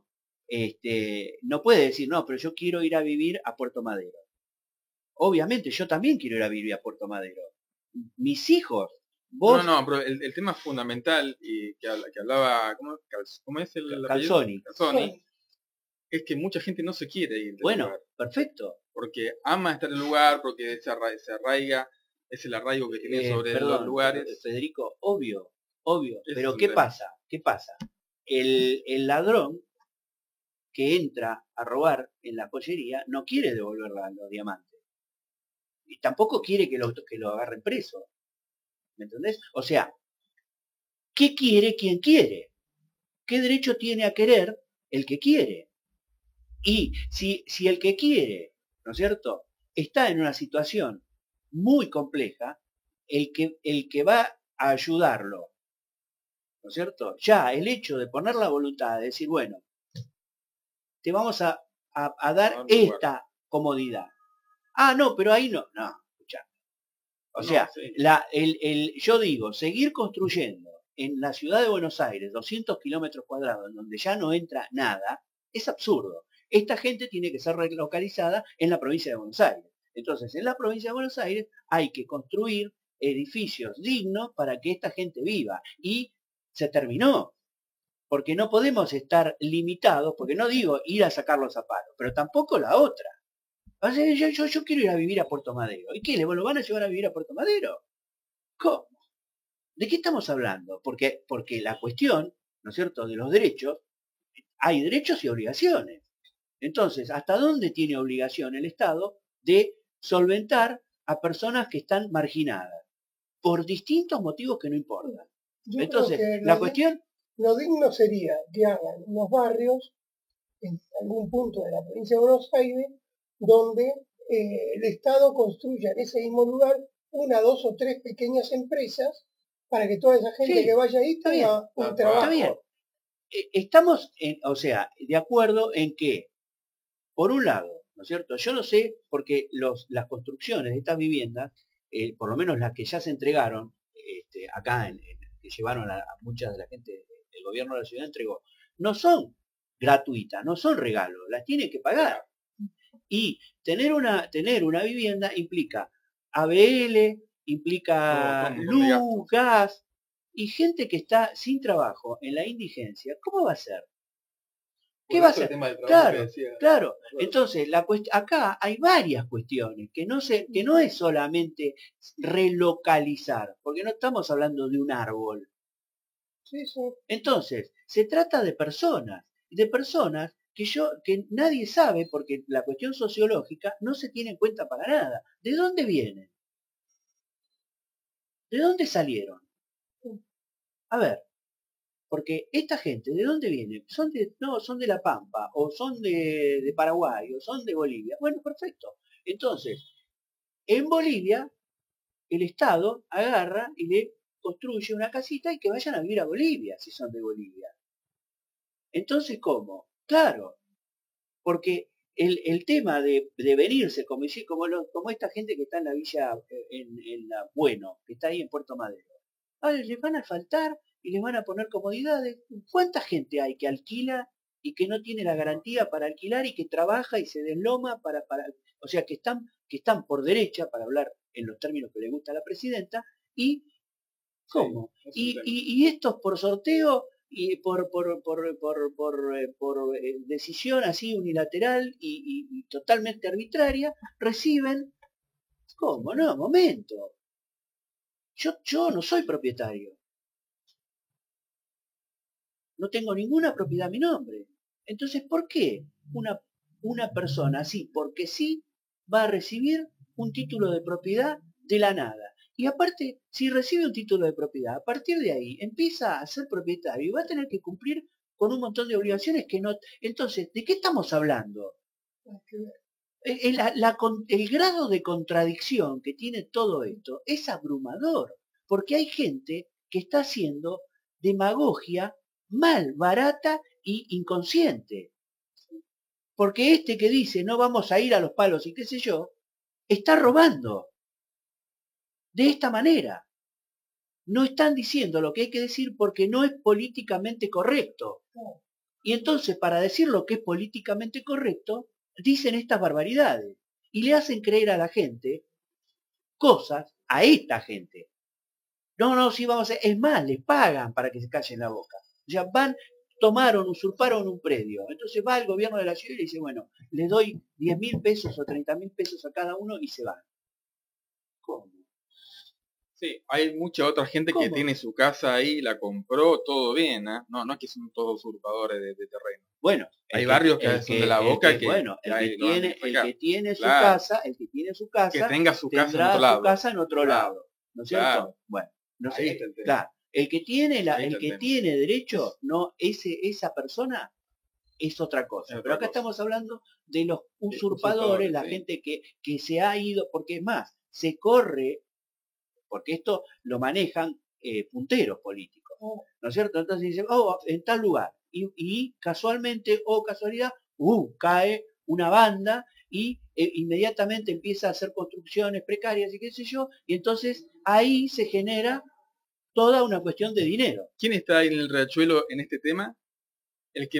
No puede decir, no, pero yo quiero ir a vivir a Puerto Madero. Obviamente, yo también quiero ir a vivir a Puerto Madero. Mis hijos, vos... No, pero el tema fundamental y que hablaba, ¿cómo es el Calzoni. Calzoni, es que mucha gente no se quiere ir del bueno, lugar. Perfecto. Porque ama estar en el lugar, porque se arraiga, es el arraigo que tiene sobre los lugares. Federico, obvio. Pero ¿qué pasa? El ladrón que entra a robar en la joyería no quiere devolver los diamantes. Y tampoco quiere que lo agarren preso. ¿Me entendés? O sea, ¿qué quiere quien quiere? ¿Qué derecho tiene a querer el que quiere? Y si el que quiere, ¿no es cierto?, está en una situación muy compleja, el que va a ayudarlo, ¿no es cierto?, ya el hecho de poner la voluntad, de decir, bueno, te vamos a dar esta comodidad. Ah, no, pero ahí no, escuchá. O sea, sí. Yo digo, seguir construyendo en la ciudad de Buenos Aires 200 kilómetros cuadrados, en donde ya no entra nada, es absurdo. Esta gente tiene que ser relocalizada en la provincia de Buenos Aires. Entonces, en la provincia de Buenos Aires hay que construir edificios dignos para que esta gente viva. Y se terminó. Porque no podemos estar limitados, porque no digo ir a sacarlos a palo, pero tampoco la otra. O sea, yo quiero ir a vivir a Puerto Madero. ¿Y qué? ¿Lo van a llevar a vivir a Puerto Madero? ¿Cómo? ¿De qué estamos hablando? Porque la cuestión, ¿no es cierto?, de los derechos, hay derechos y obligaciones. Entonces, ¿hasta dónde tiene obligación el Estado de solventar a personas que están marginadas? Por distintos motivos que no importan. Entonces, la cuestión... Lo digno sería que hagan unos barrios en algún punto de la provincia de Buenos Aires donde el Estado construya en ese mismo lugar 1, 2 o 3 pequeñas empresas para que toda esa gente que vaya ahí tenga un trabajo. Está bien. Estamos, de acuerdo en que, por un lado, ¿no es cierto? Yo lo sé porque las construcciones de estas viviendas, por lo menos las que ya se entregaron, acá, que llevaron a muchas de la gente, el gobierno de la ciudad entregó, no son gratuitas, no son regalos, las tiene que pagar. Y tener una vivienda implica ABL, implica luz, gas, y gente que está sin trabajo, en la indigencia, ¿cómo va a ser? ¿Qué va a hacer? Claro. Entonces, acá hay varias cuestiones, que no es solamente relocalizar, porque no estamos hablando de un árbol. Sí. Entonces, se trata de personas que nadie sabe, porque la cuestión sociológica no se tiene en cuenta para nada. ¿De dónde vienen? ¿De dónde salieron? A ver, porque esta gente, ¿de dónde viene? Son de La Pampa, o son de Paraguay, o son de Bolivia. Bueno, perfecto. Entonces, en Bolivia, el Estado agarra y le construye una casita y que vayan a vivir a Bolivia, si son de Bolivia. Entonces, ¿cómo? Claro, porque el tema de venirse, como esta gente que está en la villa, Bueno, que está ahí en Puerto Madero. Les van a faltar y les van a poner comodidades. ¿Cuánta gente hay que alquila y que no tiene la garantía para alquilar y que trabaja y se desloma o sea, que están por derecha, para hablar en los términos que le gusta a la presidenta, y ¿cómo? Y estos por sorteo y por decisión así unilateral y totalmente arbitraria, reciben, ¿cómo? No, momento. Yo no soy propietario. No tengo ninguna propiedad a mi nombre. Entonces, ¿por qué una persona así, porque sí, va a recibir un título de propiedad de la nada? Y aparte, si recibe un título de propiedad, a partir de ahí empieza a ser propietario y va a tener que cumplir con un montón de obligaciones que no... Entonces, ¿de qué estamos hablando? El grado de contradicción que tiene todo esto es abrumador, porque hay gente que está haciendo demagogia mal, barata y inconsciente. Porque este que dice no vamos a ir a los palos y qué sé yo, está robando. De esta manera. No están diciendo lo que hay que decir porque no es políticamente correcto. Y entonces, para decir lo que es políticamente correcto, dicen estas barbaridades. Y le hacen creer a la gente cosas, a esta gente. No, sí vamos a hacer. Es más, les pagan para que se callen la boca. O sea, usurparon un predio. Entonces va el gobierno de la ciudad y le dice, bueno, le doy 10.000 pesos o 30.000 pesos a cada uno y se van. ¿Cómo? Sí, hay mucha otra gente ¿Cómo? que tiene su casa ahí, la compró, todo bien, ¿eh? No es que son todos usurpadores de terreno. Bueno, hay barrios que son de la boca que... Bueno, el que tiene su claro, casa, el que tiene su casa, que tenga su casa en tendrá otro lado. su casa en otro Claro, lado. ¿No es cierto? claro. Bueno, no Ahí sé, está el tema. claro. El que tiene Ahí está el tema. tiene derecho, no, esa persona es otra cosa. Es Pero otra acá cosa. estamos hablando de los usurpadores, la sí. gente que se ha ido, porque es más, se corre, porque esto lo manejan punteros políticos, ¿no es cierto? Entonces dicen, en tal lugar, y casualmente, casualidad, cae una banda y inmediatamente empieza a hacer construcciones precarias y qué sé yo, y entonces ahí se genera toda una cuestión de dinero. ¿Quién está ahí en el riachuelo en este tema? El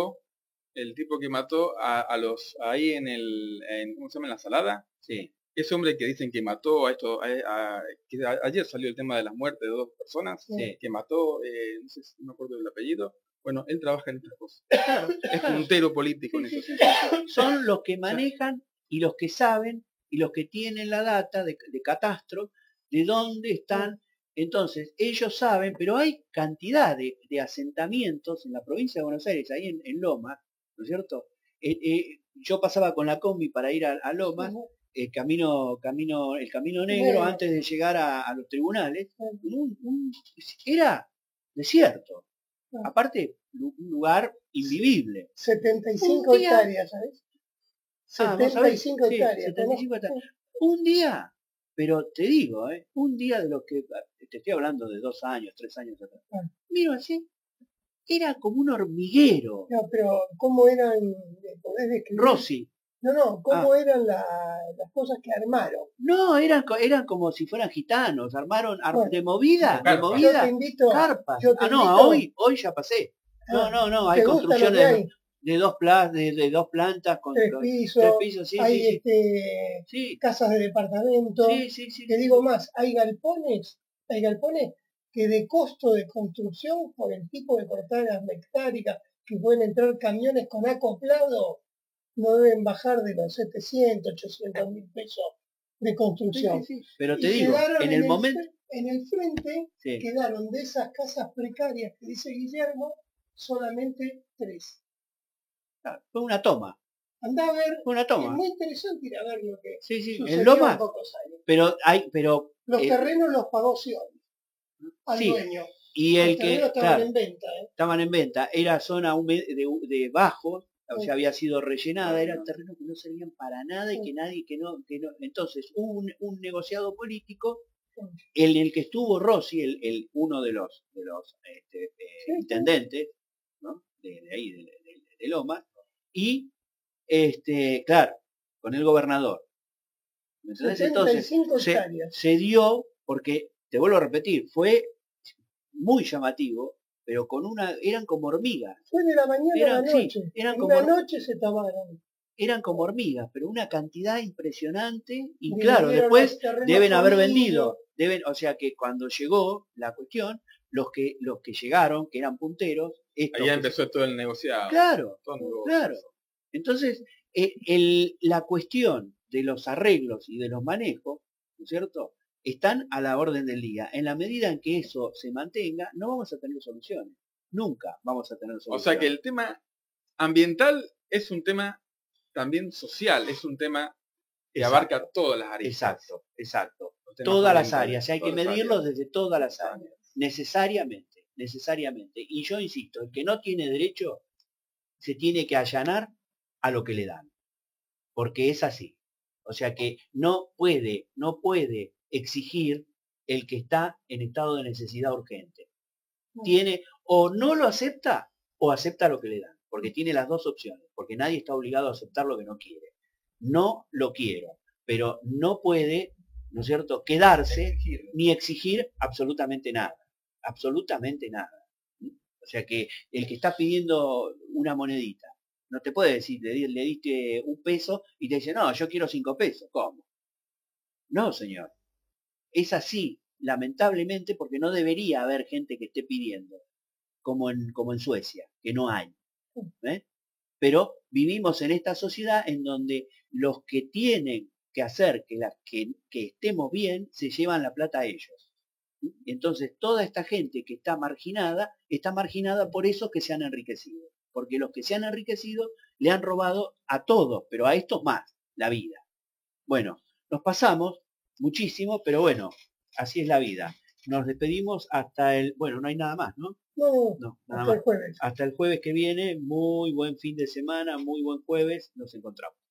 tipo que mató a los ahí ¿cómo se llama? En la salada. Sí. Ese hombre que dicen que mató que ayer salió el tema de las muertes de 2 personas, Sí. que mató, no sé si no me acuerdo del apellido. Bueno, él trabaja en estas cosas. Claro, Es puntero político en eso. Son los que manejan y los que saben y los que tienen la data de catastro de dónde están. Entonces, ellos saben, pero hay cantidad de asentamientos en la provincia de Buenos Aires, ahí en Lomas, ¿no es cierto? Yo pasaba con la combi para ir a Lomas, el camino negro, antes de llegar a los tribunales, era desierto. Aparte, un lugar invivible. 75 hectáreas, ¿sabes? 75 sí, hectáreas. 75 hectáreas. Un día, pero te digo, un día de los que, te estoy hablando de 2 años, 3 años atrás. Miro así, era como un hormiguero. No, pero ¿cómo eran? ¿Podés describir? Rossi. No, ¿cómo eran las cosas que armaron? No, eran como si fueran gitanos, armaron Bueno, de movida, Yo te invito, carpas. yo te invito- Hoy ya pasé. No, hay ¿te gusta lo que construcciones hay? de dos plantas con 3 3 pisos, sí, hay sí. casas de departamento. Sí. Te digo más, hay galpones que de costo de construcción, por el tipo de cortadas mectánicas, que pueden entrar camiones con acoplado, no deben bajar de los 700, 800 mil pesos de construcción. Sí. Pero te Y digo, quedaron en el momento... En el frente Sí. quedaron de esas casas precarias que dice Guillermo, solamente 3. Fue una toma. Andá a ver, Fue una es toma. muy interesante ir a ver lo que Sí. sucedió En Loma, en pocos años. pero Los terrenos los pagó Scioli al sí, dueño. y Los el que, terrenos estaban en venta. estaban en venta, era zona de bajos, o sea, había sido rellenada, eran terrenos que no servían para nada y que nadie, que no. Entonces, hubo un negociado político en el que estuvo Rossi, uno de los intendentes, ¿no? de ahí, de de Lomas, y claro, con el gobernador. Entonces, 75 hectáreas. se dio, porque, te vuelvo a repetir, fue muy llamativo, pero eran como hormigas. Fue de la mañana a la Sí, noche. eran En como una noche se tomaron. eran como hormigas, pero una cantidad impresionante, y Dividieron claro, después los terrenos deben por haber niños. vendido, o sea que cuando llegó la cuestión, los que llegaron, que eran punteros, estos Ahí que empezó todo el negociado. claro, todo el negocio. claro. Entonces, la cuestión de los arreglos y de los manejos, ¿no es cierto?, están a la orden del día. En la medida en que eso se mantenga, no vamos a tener soluciones. Nunca vamos a tener O soluciones. sea que el tema ambiental es un tema también social, es un tema que Exacto. abarca todas las áreas. Exacto, exacto. Los temas Todas las ambientales, áreas, hay que todas las medirlo áreas. desde todas las áreas. Necesariamente, necesariamente. Y yo insisto, el que no tiene derecho se tiene que allanar a lo que le dan. Porque es así. O sea que no puede exigir el que está en estado de necesidad urgente. Tiene, o no lo acepta, o acepta lo que le dan. Porque tiene las dos opciones. Porque nadie está obligado a aceptar lo que no quiere. No lo quiero, pero no puede, ¿no es cierto?, quedarse ni exigir absolutamente nada. Absolutamente nada. O sea que el que está pidiendo una monedita, no te puede decir, le diste un peso y te dice, no, yo quiero 5 pesos. ¿Cómo? No, señor. Es así, lamentablemente, porque no debería haber gente que esté pidiendo, como en Suecia, que no hay. ¿Eh? Pero vivimos en esta sociedad en donde los que tienen que hacer que estemos bien, se llevan la plata a ellos. Entonces, toda esta gente que está marginada por esos que se han enriquecido. Porque los que se han enriquecido le han robado a todos, pero a estos más, la vida. Bueno, nos pasamos muchísimo, pero bueno, así es la vida. Nos despedimos hasta bueno, no hay nada más, ¿no? No, nada hasta más. el jueves. Hasta el jueves que viene, muy buen fin de semana, muy buen jueves, nos encontramos.